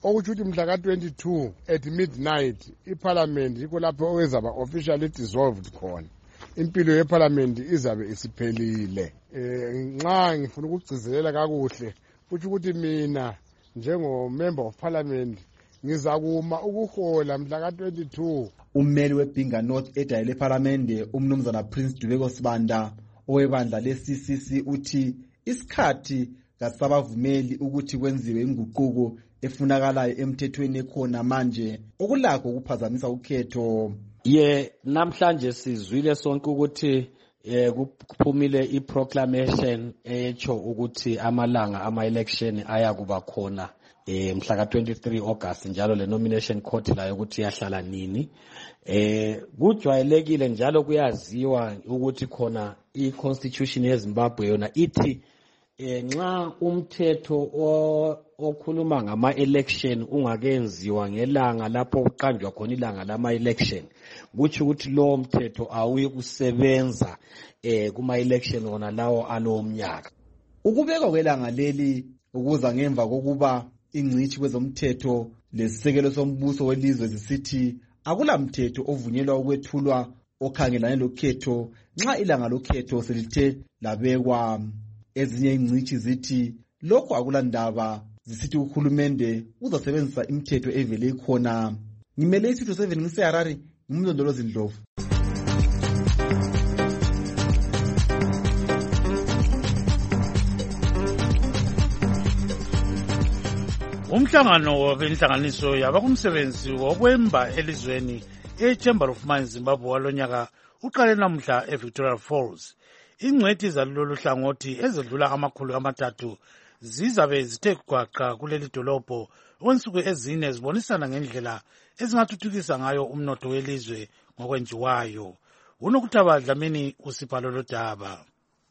okutsho ukuthi mhla ka-22 at midnight iparliament yikho lapho ezaba officially dissolved khona. Impilo yeparliament izabe isiphelile. Nxa ngifuna ukugcizelela kakuhle kutsho ukuthi mina njengo-member of parliament ngizakuma ukuhola mhla ka-22.
Ummeli weBhinga North edayele ePhalamende umnumzana Prince Dubeko Sibanda owebandla le-CCC uthi isikhathi kasabavumeli ukuthi kwenziwe inguquko efunakalayo emthethweni ekhona manje okulakho ukuphazamisa ukhetho.
Namhlanje sizwile sonke ukuthi kuphumile iproclamation echo ukuthi amalanga ama-election ayakuba khona mhla ka-23 August njalo le nomination court layo ukuthi yahlala nini. Kujwayelekile njalo kuyaziwa ukuthi khona i-constitution yeZimbabwe yona ithi nxa umthetho okhuluma ngama-election ungakenziwa ngelanga lapho kuqanjwa khona ilanga lama-election kutsho ukuthi lowo mthetho awuyi kusebenza kuma-election wona lawo alowo mnyaka.
Ukubekwa kwelanga leli ukuza ngemva kokuba ingcitshi kwezomthetho lesisekelo sombuso welizwe zisithi akulamthetho ovunyelwa ukwethulwa okhangelane lokhetho nxa ilanga lokhetho selithe labekwa. Ezinye ingcitshi zithi lokho akulandaba, zisithi uhulumende uzasebenzisa imithetho evele ikhona. Ngimele isitho 7 ngiseHarare, ngumlondolozi Ndlovu.
Umhlangano wenhlanganiso yabakumsebenzi wokwemba elizweni eChamber of Mines Zimbabwe walonyaka uqale namhla eVictoria Falls. Ingcwethi zalolu hlangothi ezedlula 300 zizabe zithe gwaqa kuleli dolobho okwensuku ezine zibonisana ngendlela ezingathuthukisa ngayo umnotho welizwe ngokwenjiwayo. Unokuthaba Dlamini usipha lolu daba.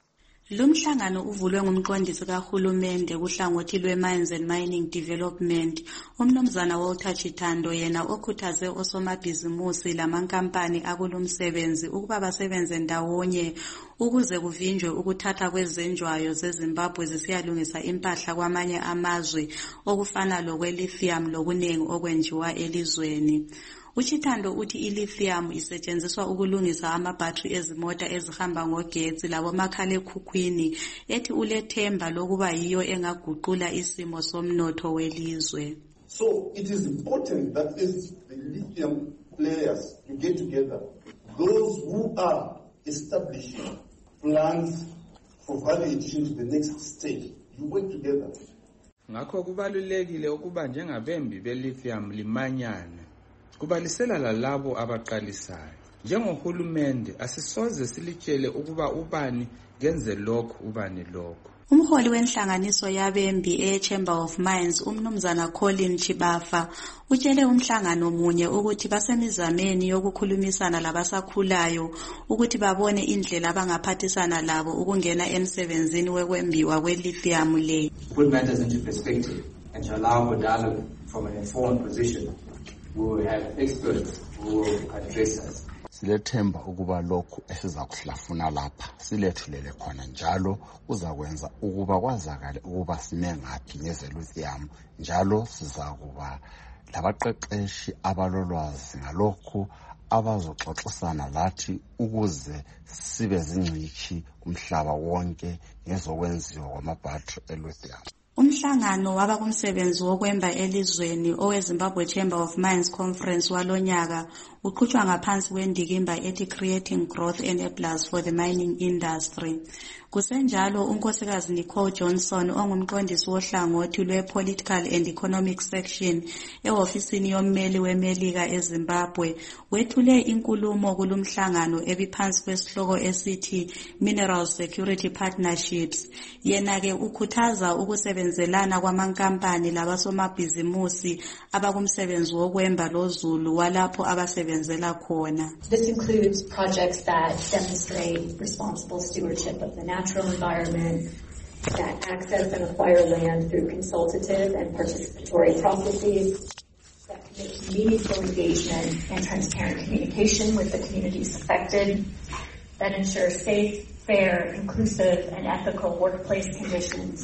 Lumhlangano uvulwe ngumqondisi kahulumende kuhlangothi lwe-Mines and Mining Development, umnumzana Walter Chitando, yena okhuthaze osomabhizimusi lamankampani akulumsebenzi ukuba basebenze ndawonye ukuze kuvinjwe ukuthatha kwezenjwayo zeZimbabwe zisiyalungisa impahla kwamanye amazwe okufana lokwe-lithium lokunengi okwenjiwa elizweni. Uchitando uthi ilithium isetshenziswa ukulungisa amabhatri ezimota ezihamba ngogetsi labomakhalekhukhwini, ethi ulethemba lokuba yiyo engaguqula isimo somnotho welizwe.
So it is important that as the lithium players to get together, those who are establishing plans for value addition to the next stage, you work together.
Ngakho kubalulekile ukuba njengabembi belithium limanyane kubalisela lalabo abaqalisayo. Njengohulumende asisoze silitshele ukuba ubani genze lokho ubani lokho.
Umholi wenhlanganiso yabembi eChamber of Mines umnumzana Colin Chibafa utshele umhlangano munye ukuthi basemizameni yokukhulumisana labasakhulayo ukuthi babone indlela abangaphathisana labo ukungena emsebenzini wekwembiwa kwelithium le.
Put matters into perspective and to allow for dialogue from an informed position. We will have experts who will address us.
Silethemba ukuba lokhu esiza kuhlafuna lapha silethulele khona njalo uzakwenza ukuba kwazakale ukuba sime ngaphi ngezelithium, njalo sizakuba labaqeqeshi abalolwazi ngalokhu abazoxoxisana lathi ukuze sibe zingcitshi kumhlaba wonke ngezokwenziwa kwamabhatri elithium.
Umhlangano wabakumsebenzi wokwemba elizweni oweZimbabwe Chamber of Mines Conference walonyaka uqhutshwa ngaphansi kwendikimba ethi Creating Growth Enablers for the Mining Industry. Kusenjalo unkosikazi Nicole Johnson ongumqondisi wohlangothi lwe-Political and Economic Section ehofisini yommeli weMelika eZimbabwe wethule inkulumo kulumhlangano ebiphansi kwesihloko esithi Mineral Security Partnerships. Yena-ke ukhuthaza ukusebenzelana kwamankampani labasomabhizimusi abakumsebenzi wokwemba lozulu walapho abasebenzela khona.
This includes projects that demonstrate responsible stewardship of the natural environment, that access and acquire land through consultative and participatory processes, that commit to meaningful engagement and transparent communication with the communities affected, that ensure safe, fair, inclusive, and ethical workplace conditions.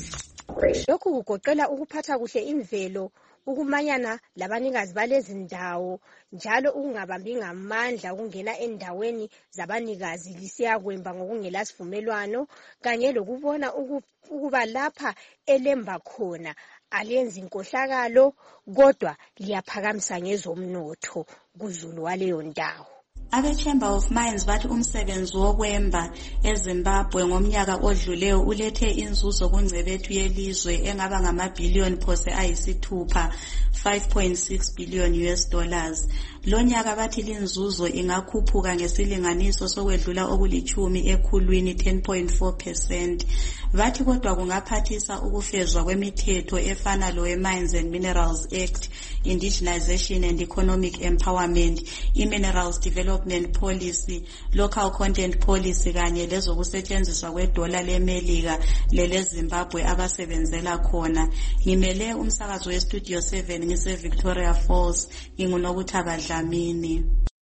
Lokhu kugoqela ukuphatha kuhle imvelo, ukumanyana labanikazi balezindawo, njalo ukungabambi ngamandla ukungena endaweni zabanikazi lisiyakwemba ngokungela sivumelwano, kanye lokubona ukuba lapha elemba khona alenzi inkohlakalo kodwa liyaphakamisa ngezomnotho kuzulu waleyo ndawo.
Abe-Chamber of Mines bathi umsebenzi wokwemba eZimbabwe ngomnyaka odluleyo ulethe inzuzo kungcebethu yelizwe engaba ngamabhiliyoni phose ayisithupha, 5.6 billion US dollars. Lo nyaka bathi linzuzo ingakhuphuka ngesilinganiso sokwedlula okulithumi ekhulwini 10.4%. Bathi kodwa kungaphathisa ukufezwa kwemithetho efana lowe-Mines and Minerals Act, Indigenization and Economic Empowerment, i-Minerals Development Policy, Local Content Policy kanye lezokusetshenziswa kwedola leMelika leleZimbabwe abasebenzela khona. Ngimele umsakazo weStudio 7 ngise Victoria Falls, nginguNokuthaba Dlamini.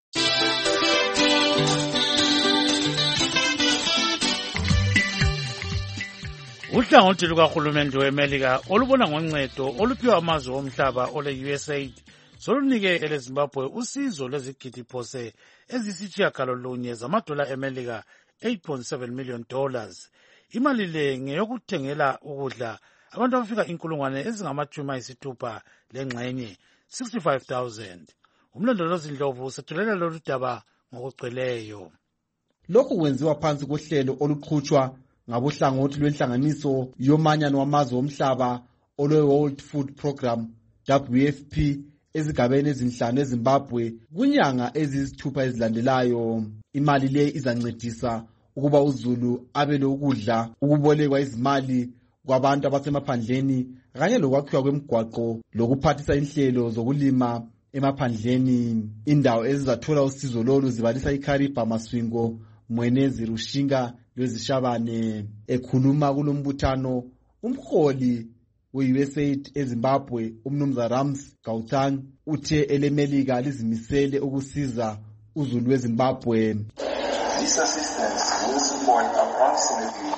Uhlangothi lukahulumende weMelika olubona ngoncedo oluphiwa amazwe omhlaba ole USAID solunike eleZimbabwe usizo lwezigidi phose ezisitshiyagalolunye zamadola eMelika, $8.7 million. Imali le ngeyokuthengela ukudla abantu abafika inkulungwane ezingama-60 lengxenye, 65,000. Umlondolozi Ndlovu usethulela lolu daba ngokugcweleyo.
Lokhu kwenziwa phansi kohlelo oluqhutshwa ngabohlangothi lwenhlanganiso yomanyano wamazwe omhlaba olwe-World Food Program, WFP, ezigabeni ezinhlanu eZimbabwe kunyanga eziyisithupha ezilandelayo. Imali le izancedisa ukuba uZulu abe lokudla, ukubolekwa izimali kwabantu abasemaphandleni kanye lokwakhiwa kwemigwaqo lokuphathisa inhlelo zokulima emaphandleni. Indawo ezizathola usizo lolu zibalisa iKariba, Masvingo, Mwenezi, Rushinga lwezishabane. Ekhuluma kulombuthano umholi we-USAID eZimbabwe umnumzana Rams Gauteng uthe eleMelika lizimisele ukusiza uZulu weZimbabwe.
This assistance will support approximately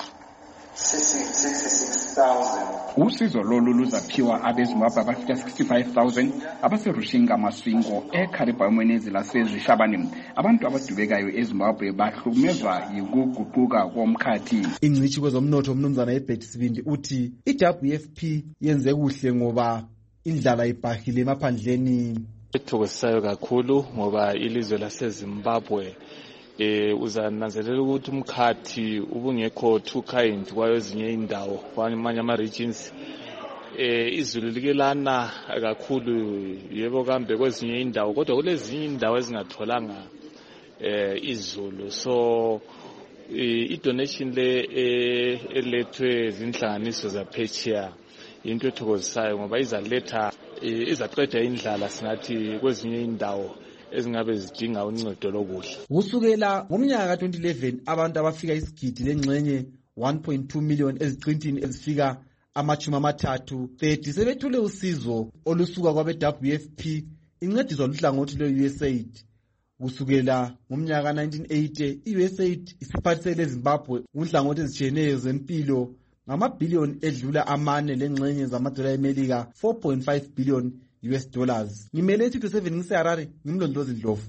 66,000.
Usizo lolu luzaphiwa abeZimbabwe abafika 65,000 abaserushinga, Masvingo, eKariba, Mwenezi lasezishabane. Abantu abadubekayo eZimbabwe bahlukumezwa yikuguquka komkhathi.
Ingcitshi kwezomnotho umnumzana eBet Sibindi uthi iWFP yenze kuhle ngoba indlala ibhahile emaphandleni.
Ethokozisayo kakhulu ngoba ilizwe laseZimbabwe uzananzelela ukuthi umkhathi ubungekho too kind kwayo ezinye indawo kwamanye ama-regions. Izulu likelana kakhulu, yebo kambe kwezinye indawo, kodwa kulezinye indawo ezingatholanga izulu. So i-donation le elethwe zinhlanganiso zaphetsheya into ethokozisayo ngoba izaqeda indlala singathi kwezinye indawo ezingabe zidinga uncedo lokudla.
Kusukela ngomnyaka ka-2011 abantu abafika isigidi lengxenye 1.2 million eziqintini ezifika ama-30 sebethule usizo olusuka kwabe-WFP incediswa luhlangothi lwe-USAID. Kusukela ngomnyaka ka-1980 i-USAID isiphathisele eZimbabwe kunhlangothi ezitshiyeneyo zempilo ngamabhiliyoni edlula 4 lengxenye zamadola eMelika, 4.5 billion US dollars. Ngimele iStudio 7 ngiseHarare, ngimlondolozi Ndlovu.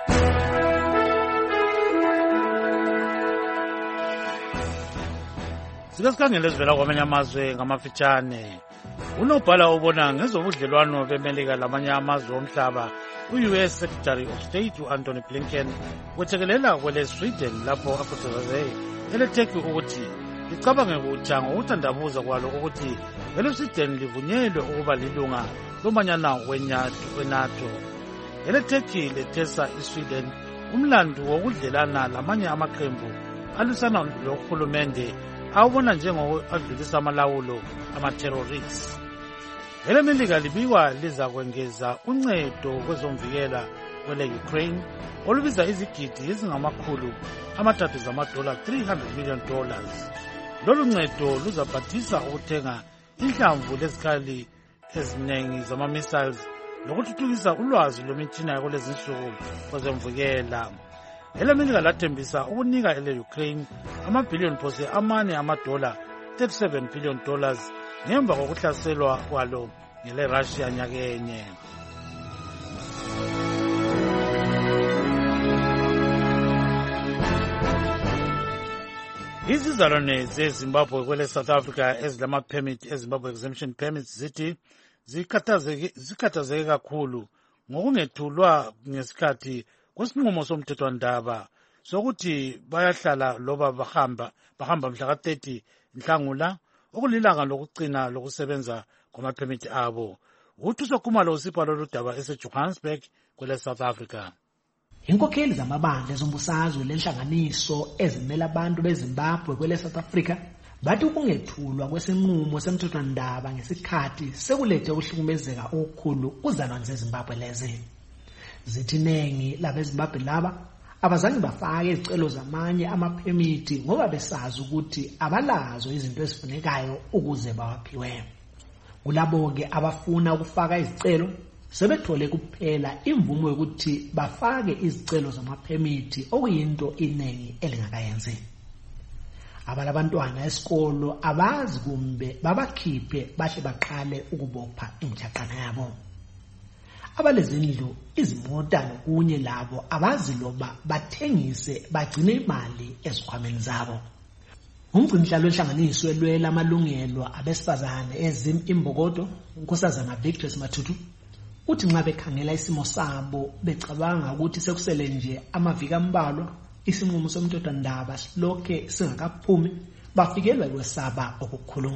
Sikasikhangele ezivela kwamanye amazwe ngamafitshane. Unobhala ubona ngezobudlelwano beMelika lamanye amazwe omhlaba u-US Secretary of State u-Anthony Blinken wethekelela kwele-Sweden lapho akhuthaze ele-Turkey ukuthi licabange kutsha ngokuthandabuza kwalo ukuthi ele-Sweden livunyelwe ukuba lilunga lomanyana weNATO. Ele-Turkey lethesa iSweden umlandu wokudlelana lamanye amaqembu alwisana lohulumende awubona njengokuadlulisa amalawulo ama-terrorists. Ele-Melika libikwa liza kwengeza uncedo kwezomvikela kwele-Ukraine olubiza izigidi ezingamakhulu $300 million. Lolu ncedo luzaphathisa ukuthenga inhlamvu lezikhali eziningi zama-missiles lokuthuthukisa ulwazi lwemitshina yakulezinsuku kwezemvikela. Ele-Melika lathembisa ukunika ele-Ukraine amabhiliyoni phose $4 $37 billion ngemva kokuhlaselwa kwalo ngele Russia nyakenye. Izizalwane zeZimbabwe kwele South Africa ezilama-permit eZimbabwe exemption permits zithi zikhathazeke kakhulu ngokungethulwa ngesikhathi kwesinqumo somthethwandaba sokuthi bayahlala loba bahamba mhla ka-30 Nhlangula okulilanga lokucina lokusebenza kwama-permit abo. UThuso Khumalo usipha lolu daba eseJohannesburg kwele South Africa.
Inkokheli zamabandla ezombusazwe lenhlanganiso ezimela abantu beZimbabwe kwele South Africa bathi ukungethulwa kwesinqumo semthethwandaba ngesikhathi sekulethe ukuhlukumezeka okukhulu kuzalwane zeZimbabwe lezi. Zithi iningi labeZimbabwe laba abazange bafake izicelo zamanye amaphemiti ngoba besazi ukuthi abalazo izinto ezifunekayo ukuze bawaphiwe. Kulabo-ke abafuna ukufaka izicelo sebethole kuphela imvumo yokuthi bafake izicelo zamaphemiti okuyinto iningi elingakayenzi. Abalabantwana esikolo abazi kumbe babakhiphe bahle baqale ukubopha imijaqana yabo. Abalezindlu, izimota nokunye labo abazi loba bathengise bagcine imali ezikhwameni zabo. Umgcinihlalo wenhlanganiso elwela amalungelo abesifazane eZim-Imbokodo, uNkosazana Victor Mathutu, uthi nxa bekhangela isimo sabo becabanga ukuthi sekusele nje amaviki ambalwa isinqumo somthethwandaba silokhe singakaphumi bafikelwa kwesaba okukhulu.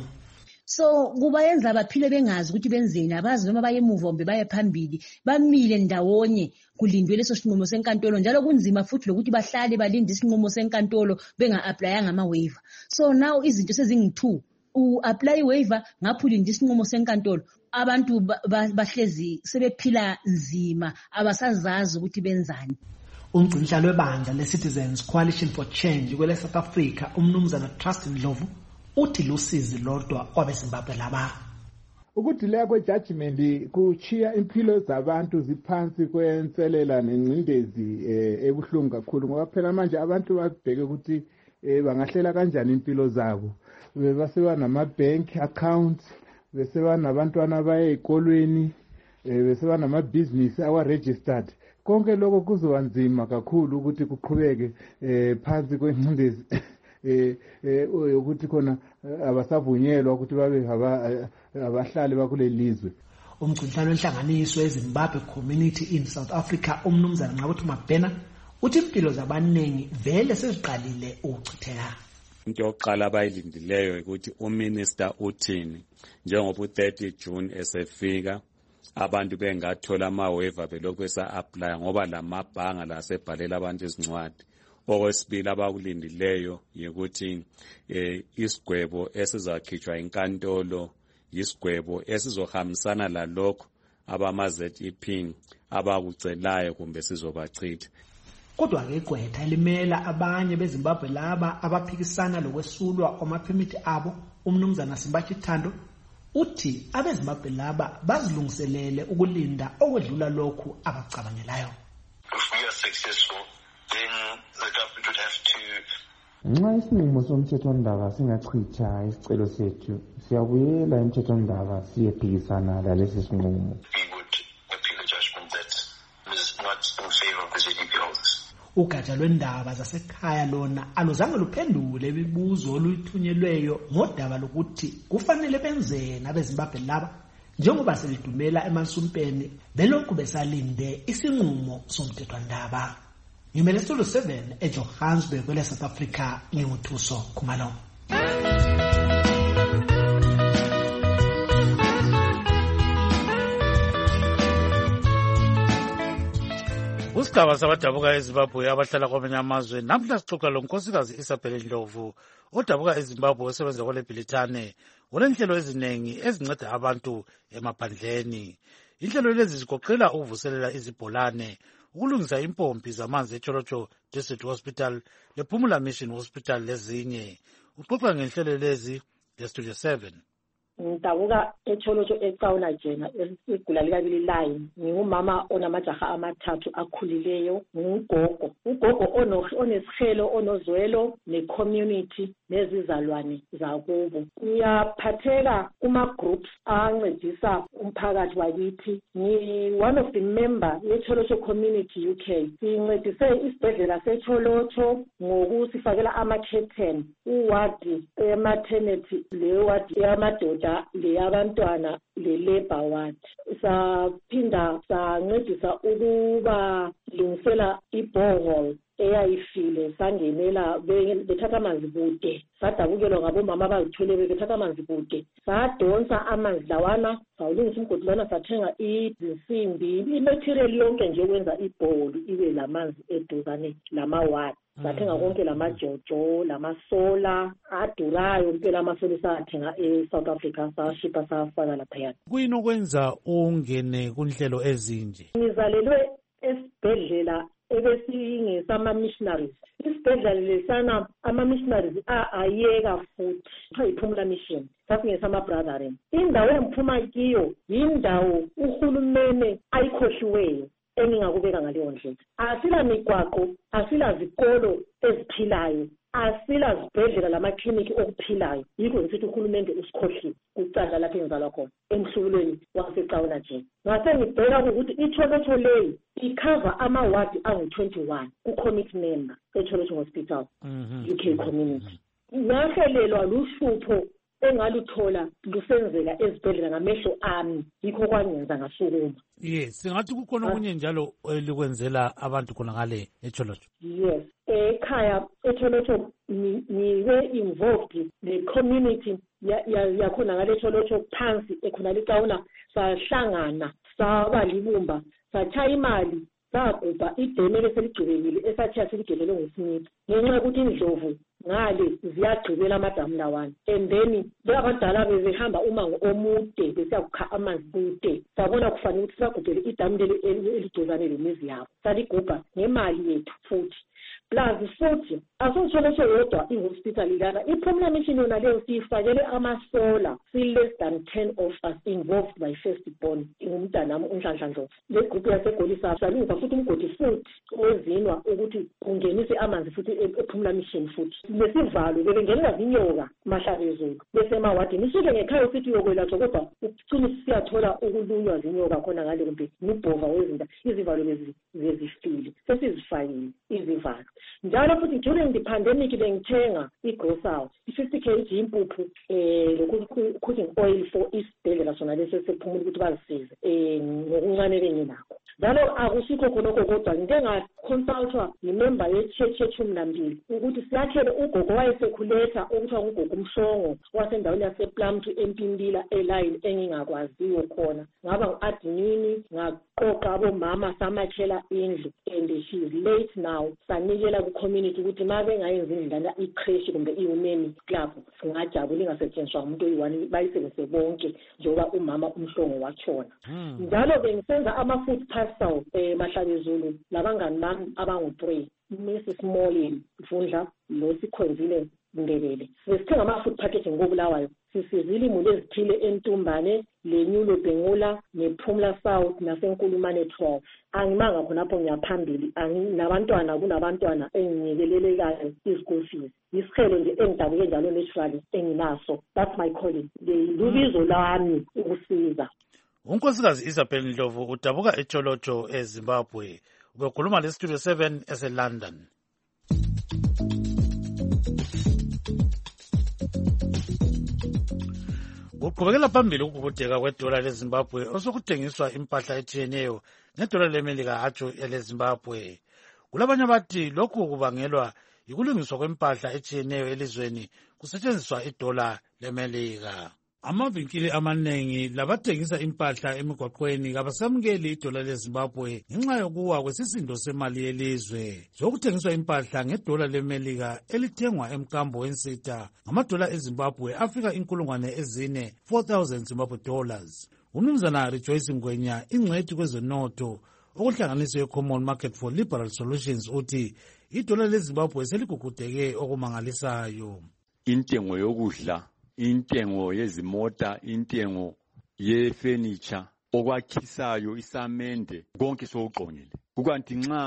So kubayenza baphile bengazi ukuthi benzeni, abazi noma baye emuva kumbe baye phambili, bamile ndawonye kulindwe leso sinqumo senkantolo, njalo kunzima futhi lokuthi bahlale balinde isinqumo senkantolo benga-applyanga ama-waiver. So now izinto sezingi-2, u-apply waiver ngapho ulinde isinqumo senkantolo. Abantu bahlezi sebephila nzima, abasazazi ukuthi benzani.
Umgcinihlalo webandla le-Citizens Coalition for Change kwele South Africa, umnumzana Trust Ndlovu, uthi lusizi lodwa kwabeZimbabwe laba.
Ukudileya kwejudgment kuchiya impilo zabantu ziphansi kwenselela nengcindezi ebuhlungu kakhulu ngoba phela manje abantu babheke ukuthi bangahlela kanjani impilo zabo. Beseba nama-bank accounts, beseba nabantwana abaye ezikolweni, beseba nama-business awa-registered. Konke lokho kuzoba nzima kakhulu ukuthi kuqhubeke phansi kwengcindezi ukuthi khona abasavunyelwa ukuthi babe abahlali bakule lizwe.
Umgcinihlalo wenhlanganiso eZimbabwe Community in South Africa, umnumzana Nqabuthu Mabhena, uthi impilo zabaningi vele seziqalile ukuchitheka.
Into yokuqala abayilindileyo ukuthi uminister uthini njengoba u-30 June esefika abantu bengathola ama-waiver belokhu besa-apply ngoba lamabhanga lasebhalela abantu izincwadi. Okwesibili abakulindileyo yikuthi isigwebo esizakhitshwa inkantolo yisigwebo esizohambisana lalokho abama-ZEP abakucelayo kumbe sizobachitha.
Kodwa-ke igqwetha elimela abanye beZimbabwe laba abaphikisana lokwesulwa kwamaphemiti abo, umnumzana Simbachi Thando, uthi abeZimbabwe laba bazilungiselele ukulinda okwedlula lokhu abacabangelayo.
If we are successful, then the government would have to.
Nxa isinqumo somthethwandaba singachitha isicelo sethu, siyabuyela emthethwandaba siyephikisana lalesi sinqumo.
We would appeal a judgment that is not in favor of the ZEP holders.
Ugatsha lwendaba zasekhaya lona aluzange luphendule imibuzo oluyithunyelweyo ngodaba lokuthi kufanele benzeni abeZimbabwe laba njengoba selidumela emansumpeni belokhu besalinde isinqumo somthethwandaba. Ngimele Studio 7 eJohannesburg kwele South Africa, nginguThuso Khumalo.
Usigaba sabadabuka eZimbabwe abahlala kwamanye amazwe namhla sixoxa lo nkosikazi Isabel Ndlovu odabuka eZimbabwe osebenza kwele Bhilithane olenhlelo eziningi ezinceda abantu emaphandleni. Inhlelo lezi zigoqela ukuvuselela izibholane, ukulungisa impompi zamanzi eCholocho District Hospital lePhumula Mission Hospital lezinye. Uxoxa ngenhlelo lezi leStudio 7.
Ngidabuka eCholocho eCauna Jena esigula likabili line. Ngingumama onamajaha amathathu akhulileyo, ngugogo. Ugogo onesihelo, onozwelo, necommunity. nezizalwane zakubo. Ngiyaphatheka kuma-groups ancedisa umphakathi wakithi. One of the member yeCholocho Community UK. Sincedise isibhedlela seCholocho ngokusifakela ama-curtain, uwadi ematernity, le wadi yamadoda, le yabantwana, le labor ward. Saphinda sancedisa ukuba lungisela i-borehole eyayifile, sangenela bethatha amanzi kude, sadabukelwa ngabomama abazithwele bethatha amanzi kude, sadonsa amanzi lawana, sawulungisa umgodi lwana, sathenga izinsimbi, imaterial yonke nje ukwenza ibholi ibe lamanzi eduzane lamawadi. Sathenga konke lamajojo, lamasola adurayo, impela amasola sathenga eSouth Africa, sashipa safaka laphaya.
Kuyini okwenza ungene kunhlelo ezinje?
Ngizalelwe esibhedlela ebesiyingesama-missionaries. Isibhedlela lesana ama-missionaries ayeka futhi, kuthiwa yiPhumula Mission, sasingesama-brothering. Indawo engiphuma kiyo yindawo uhulumene ayikhohliweyo engingakubeka ngaleyo ndlela. Asila migwaqo, asila zikolo eziphilayo, asila zibhedlela lamakliniki okuphilayo. Yikho ngithi uhulumende usikhohliwe kucanda lapho engizalwa khona emhlubulweni waseCauna nje. Ngase ngibheka ukuthi iCholocho leyi ikhava amawadi angu-21 ku-committee member eCholocho Hospital UK Community. Ngahelelwa luhlupho engaluthola lusenzeka ezibhedlela ngamehlo ami, yikho kwangenza ngasukuma.
Yes, singathi kukhona okunye njalo elikwenzela abantu khona ngale eCholocho.
Yes, ekhaya eCholocho niwe involved the community yakhona ngale eCholocho phansi ekhona leCauna, sahlangana saba libumba, satshaya imali, sagubha ideme leseligcibekile esathiya seligelele nguSmith ngenxa yokuthi indlovu ngale ziyagqibela amadamu lawana. And then abadala bezihamba umango omude besiyakukha amanzi kude, sabona kufanele ukuthi sagubhele idamu eliduzane lemizi yabo, saligubha ngemali yethu futhi. Plus futhi asositsholotsho yodwa i-hospital lana, iPhumula Mission yona leyo siyifakele amasola, si-less than 10 of us involved by firstborn, ingumntanami uNhlanhla Ndlovu. Le group yasegolisa salungisa futhi umgodi futhi owezinwa ukuthi kungenise amanzi futhi ePhumula Mission futhi. Lesivalo bebengenela zinyoka mahlabezulu besemawadini, isuke ngekhaya sithi yokwelatshwa kodwa ucine siyathola ukulunywa zinyoka khona ngale kumbe nibhova wezinda, izivalo bezifile sesizifakile izivalo. Njalo futhi during the pandemic bengithenga igrocery, i-50 kg impuphu cooking oil for isibhedlela sona lesi sephumula ukuthi bazisize ngokuncane benginakho. Njalo akusikho khonokho kodwa ngike ngaconsultwa yimember ye-church ye-12 ukuthi siyakhele ugogo wayesekhuleta okuthiwa ngugogo Mhlongo wasendaweni yasePlumtree eMpimbila eline engingakwaziyo khona. Ngaba ngu-admin ngaqoqa abomama samakhela indlu, and she is late now. Sanikela ku-community ukuthi ma bengayenzi indlala i-creche kumbe i-women club singajabula ingasetshenziswa umuntu oyi-one bayisebenzise bonke njengoba umama uMhlongo watshona. Njalo bengisenza ama-food parcel mahlabezulu labangani bami abangu-3, Mrs. Moye Mfundla lo sikhwenzile Ndebele. Sesithenga ama-food packaging ngobulawayo, sisizile imuli ezithile eNtumbane, leNyulo Bhengula, nePhumula South naseNkulumane 12. Angimanga khonapho ngiyaphambili, nabantwana kunabantwana enginyekelelekayo i-school fees. Isikhelo nje engidabuke njalo naturally enginaso. That's my calling. Lubizo lami ukusiza.
uNkosikazi Isabel Ndlovu udabuka eCholocho eZimbabwe, ubekhuluma leStudio 7 eseLondon. Kuqhubekela phambili ukubhudeka kwedola leZimbabwe osokuthengiswa impahla etshiyeneyo ngedola leMelika hatsho eleZimbabwe. Kulabanye abathi lokhu kubangelwa yikulungiswa kwempahla etshiyeneyo elizweni kusetshenziswa idola leMelika. Amavinkili amanengi labathengisa impahla emigwaqweni kabasamukeli idola leZimbabwe ngenxa yokuwa kwesisindo semali yelizwe. Sokuthengiswa impahla ngedola leMelika elithengwa emkambo wensitha ngamadola eZimbabwe afika 4,000 Zimbabwe dollars. Umnumzana Rejoice Ngwenya, ingcwethi kwezonotho okuhlanganiswe Common Market for Liberal Solutions, uthi idola leZimbabwe seligugudeke okumangalisayo.
Intengo yokudla, intengo yezimota, intengo yefurniture, okwakhisayo, isamende, konke sokuqongile. Kukanti nxa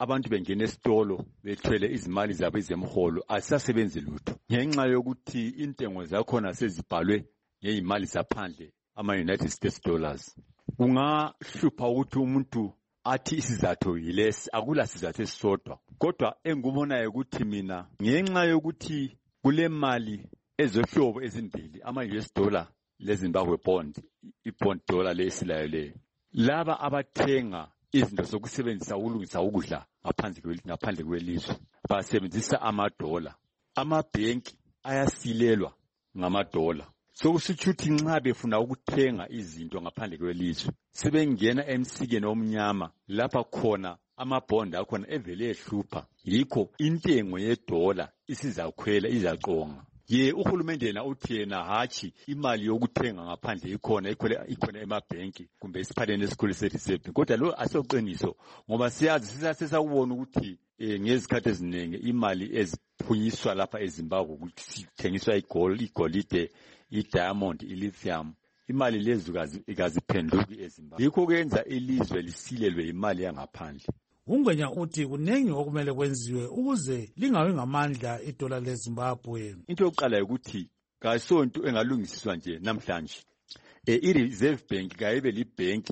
abantu bengena esitolo bethwele izimali zabo ezemholo asisasebenzi lutho ngenxa yokuthi intengo zakhona sezibhalwe ngeyimali zaphandle ama-United States dollars. Kungahlupha ukuthi umuntu athi isizathu yilesi, akula sizathu esisodwa. Kodwa engikubonayo ukuthi mina ngenxa yokuthi kule mali ezohlobo ezimbili, ama-US dollar leZimbabwe bond, i-bond dollar lesilayo leyo, laba abathenga izinto zokusebenzisa ukulungisa ukudla ngaphandle kwelizwe basebenzisa amadola. Amabhenki ayasilelwa ngamadola. Sokusitsho ukuthi nxa befuna ukuthenga izinto ngaphandle kwelizwe sebengena emsikeni omnyama lapha khona amabhondi akhona evele ehlupha. Yikho intengo yedola isizakhwela, izaqonga. Uhulumende yena uthi yena hatshi imali yokuthenga ngaphandle ikhona emabhenki kumbe esiphaleni esikhulu sethi. Kodwa lo asoqiniso ngoba siyazi sisakubona ukuthi ngezikhathi eziningi imali eziphunyiswa lapha eZimbabwe kuthengiswa igolide, i-diamond, i-lithium, imali lezi ikaziphenduki eZimbabwe. Yikho kwenza ilizwe lisilelwe imali yangaphandle.
Ungwenya uthi kunengi okumele kwenziwe ukuze lingawi ngamandla idola leZimbabwe.
Into yokuqala ukuthi kasonto engalungisiswa nje namhlanje. I-Reserve Bank kayibe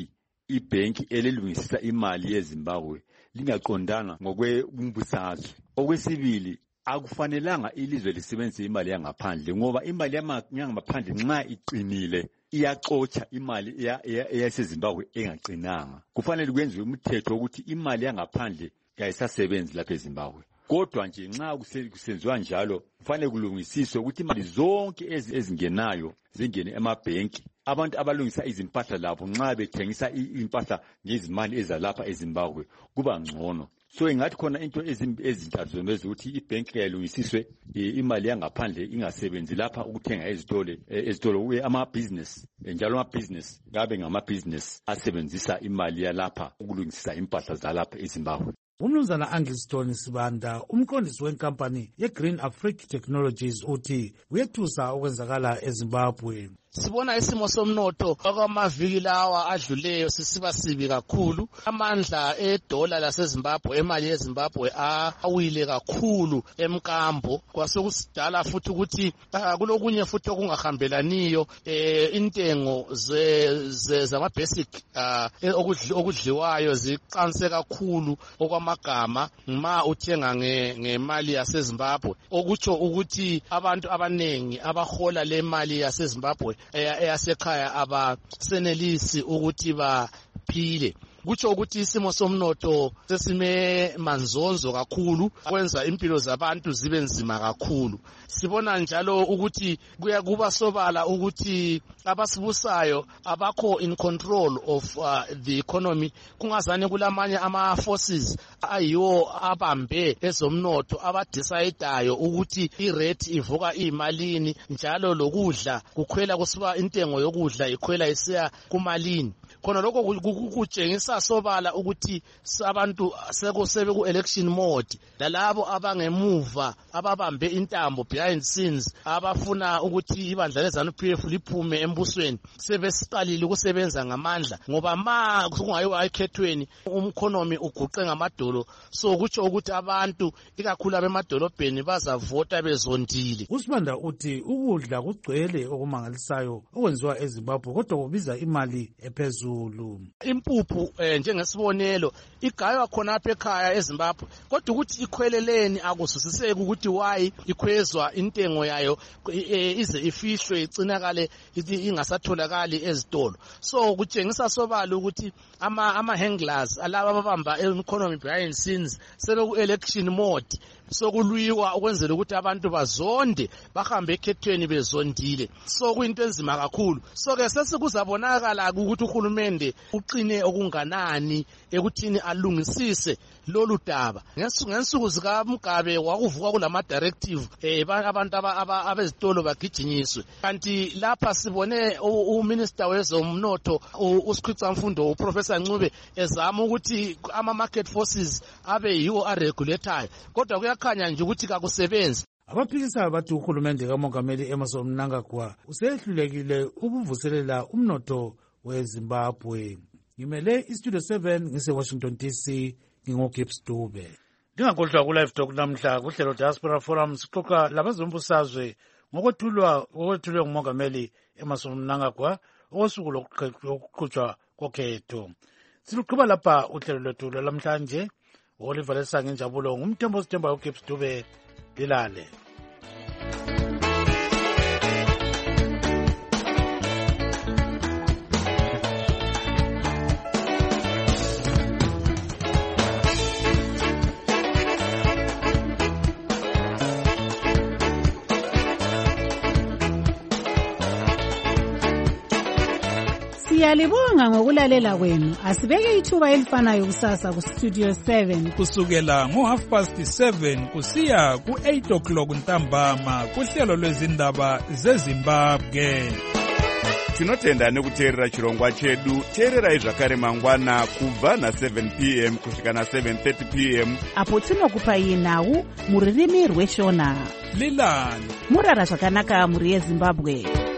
ibhenki elilungisisa imali yeZimbabwe lingaqondanga ngokwebumbusazwe. Okwesibili, akufanelanga ilizwe lisebenzise imali yangaphandle ngoba imali yangaphandle nxa iqinile iyaxotsha imali eyaseZimbabwe engaqinanga. Kufanele kwenziwe umthetho ukuthi imali yangaphandle kayisasebenzi lapha eZimbabwe. Kodwa nje nxa kusenziwa njalo kufanele kulungisiswe ukuthi imali zonke ezingenayo zingene emabhenki. Abantu abalungisa izimpahla labo nxa bethengisa impahla ngezimali ezalapha eZimbabwe kuba ngcono. So ingathi khona into ezintathu zomezi ukuthi ibhenki kayilungisiswe, imali yangaphandle ingasebenzi lapha ukuthenga ezitolo ama-business, njalo ama-business kabe ngama-business asebenzisa imali yalapha ukulungisisa impahla zalapha eZimbabwe.
Umnumzana Angiston Sibanda, umqondisi wenkampani ye-Green Africa Technologies, uthi kuyethusa okwenzakala eZimbabwe.
Sibona isimo somnotho okwamaviki lawa adluleyo sisiba sibi kakhulu. Amandla edola laseZimbabwe, emali yeZimbabwe awile kakhulu emkambo. Kwasekusidala futhi ukuthi kulokunye futhi okungahambelaniyo, intengo zama-basic okudliwayo ziqanse kakhulu okwamagama ma uthenga ngemali yaseZimbabwe, okutsho ukuthi abantu abanengi abahola le mali yaseZimbabwe eyasekhaya abasenelisi ukuthi baphile. Kutsho ukuthi isimo somnotho sesime manzonzo kakhulu, kwenza impilo zabantu zibe nzima kakhulu. Sibona njalo ukuthi kuba sobala ukuthi abasibusayo abakho in control of the economy. Kungazane kulamanye ama-forces ayiwo abambe ezomnotho abadecidayo ukuthi irate ivuka iyimalini, njalo lokudla kukhwela kusiba intengo yokudla ikhwela isiya kumalini. Khona lokho kutshengisa sobala ukuthi abantu sebeku-election mode, lalabo abangemuva ababambe intambo behind scenes abafuna ukuthi ibandla leZANU-PF liphume embusweni sebesiqalile ukusebenza ngamandla, ngoba ma kungayiwa ekhethweni umkhonomi uguqe ngamadolo. So kutsho ukuthi abantu ikakhulu abemadolobheni bazavota bezondile.
uSibanda uthi ukudla kugcwele okumangalisayo okwenziwa eZimbabwe kodwa kubiza imali ephezulu.
Impuphu njengesibonelo igaywa khona apha ekhaya eZimbabwe, kodwa ukuthi ikhweleleni akuzwisiseki ukuthi why ikhwezwa intengo yayo ize ifihlwe igcinakale ingasatholakali ezitolo. So kutshengisa sobala ukuthi ama-handlers alaba ababamba economy behind scenes sebeku-election mode, sokulwiwa ukwenzela ukuthi abantu bazonde bahambe ekhethweni bezondile. So kuyinto enzima kakhulu. So ke sesikuzabonakala ukuthi uhulumende uqine okunganani ekuthini alungisise lolu daba. Ngensuku zikaMugabe wakuvuka kulama directive abantu abezitolo bagijinyiswe. Kanti lapha sibone uminister wezomnotho uSikhwicamfundo uProfessor Ncube ezama ukuthi ama-market forces abe yiwo aregulatayo, kodwa kuyakhanya nje ukuthi kakusebenzi.
Abaphikisayo bathi uhulumende kaMongameli Emmerson Mnangagwa usehlulekile ukuvuselela umnotho weZimbabwe. Ngimele iStudio 7 ngise-Washington DC. nginguGibbs Dube. Ndingakhohlwa ku-live talk namhla kuhlelo Diaspora Forum sixoxa labazombusazwe ngokwethulwe ngumongameli Emmerson Mnangagwa osuku lokuqhutshwa kokhetho. Siluqhuba lapha uhlelo lwethu lwalamhlanje. Oliver Lesange Njabulo ngumthembo sithemba uGibbs Dube lilale.
Siyalibonga ngokulalela kwenu. Asibeke ithuba elifanayo kusasa ku Studio 7
kusukela ngo7:30 kusiya ku8:00 ntambama kuhlelo lwezindaba zeZimbabwe.
Tinotenda nekuteerera chirongwa chedu. Teererai zvakare mangwana kubva na7 p.m. kusvika na7:30 p.m.
apo tinokupai nhau muririmi rweshona.
Lilani
murara zvakanaka muri yeZimbabwe.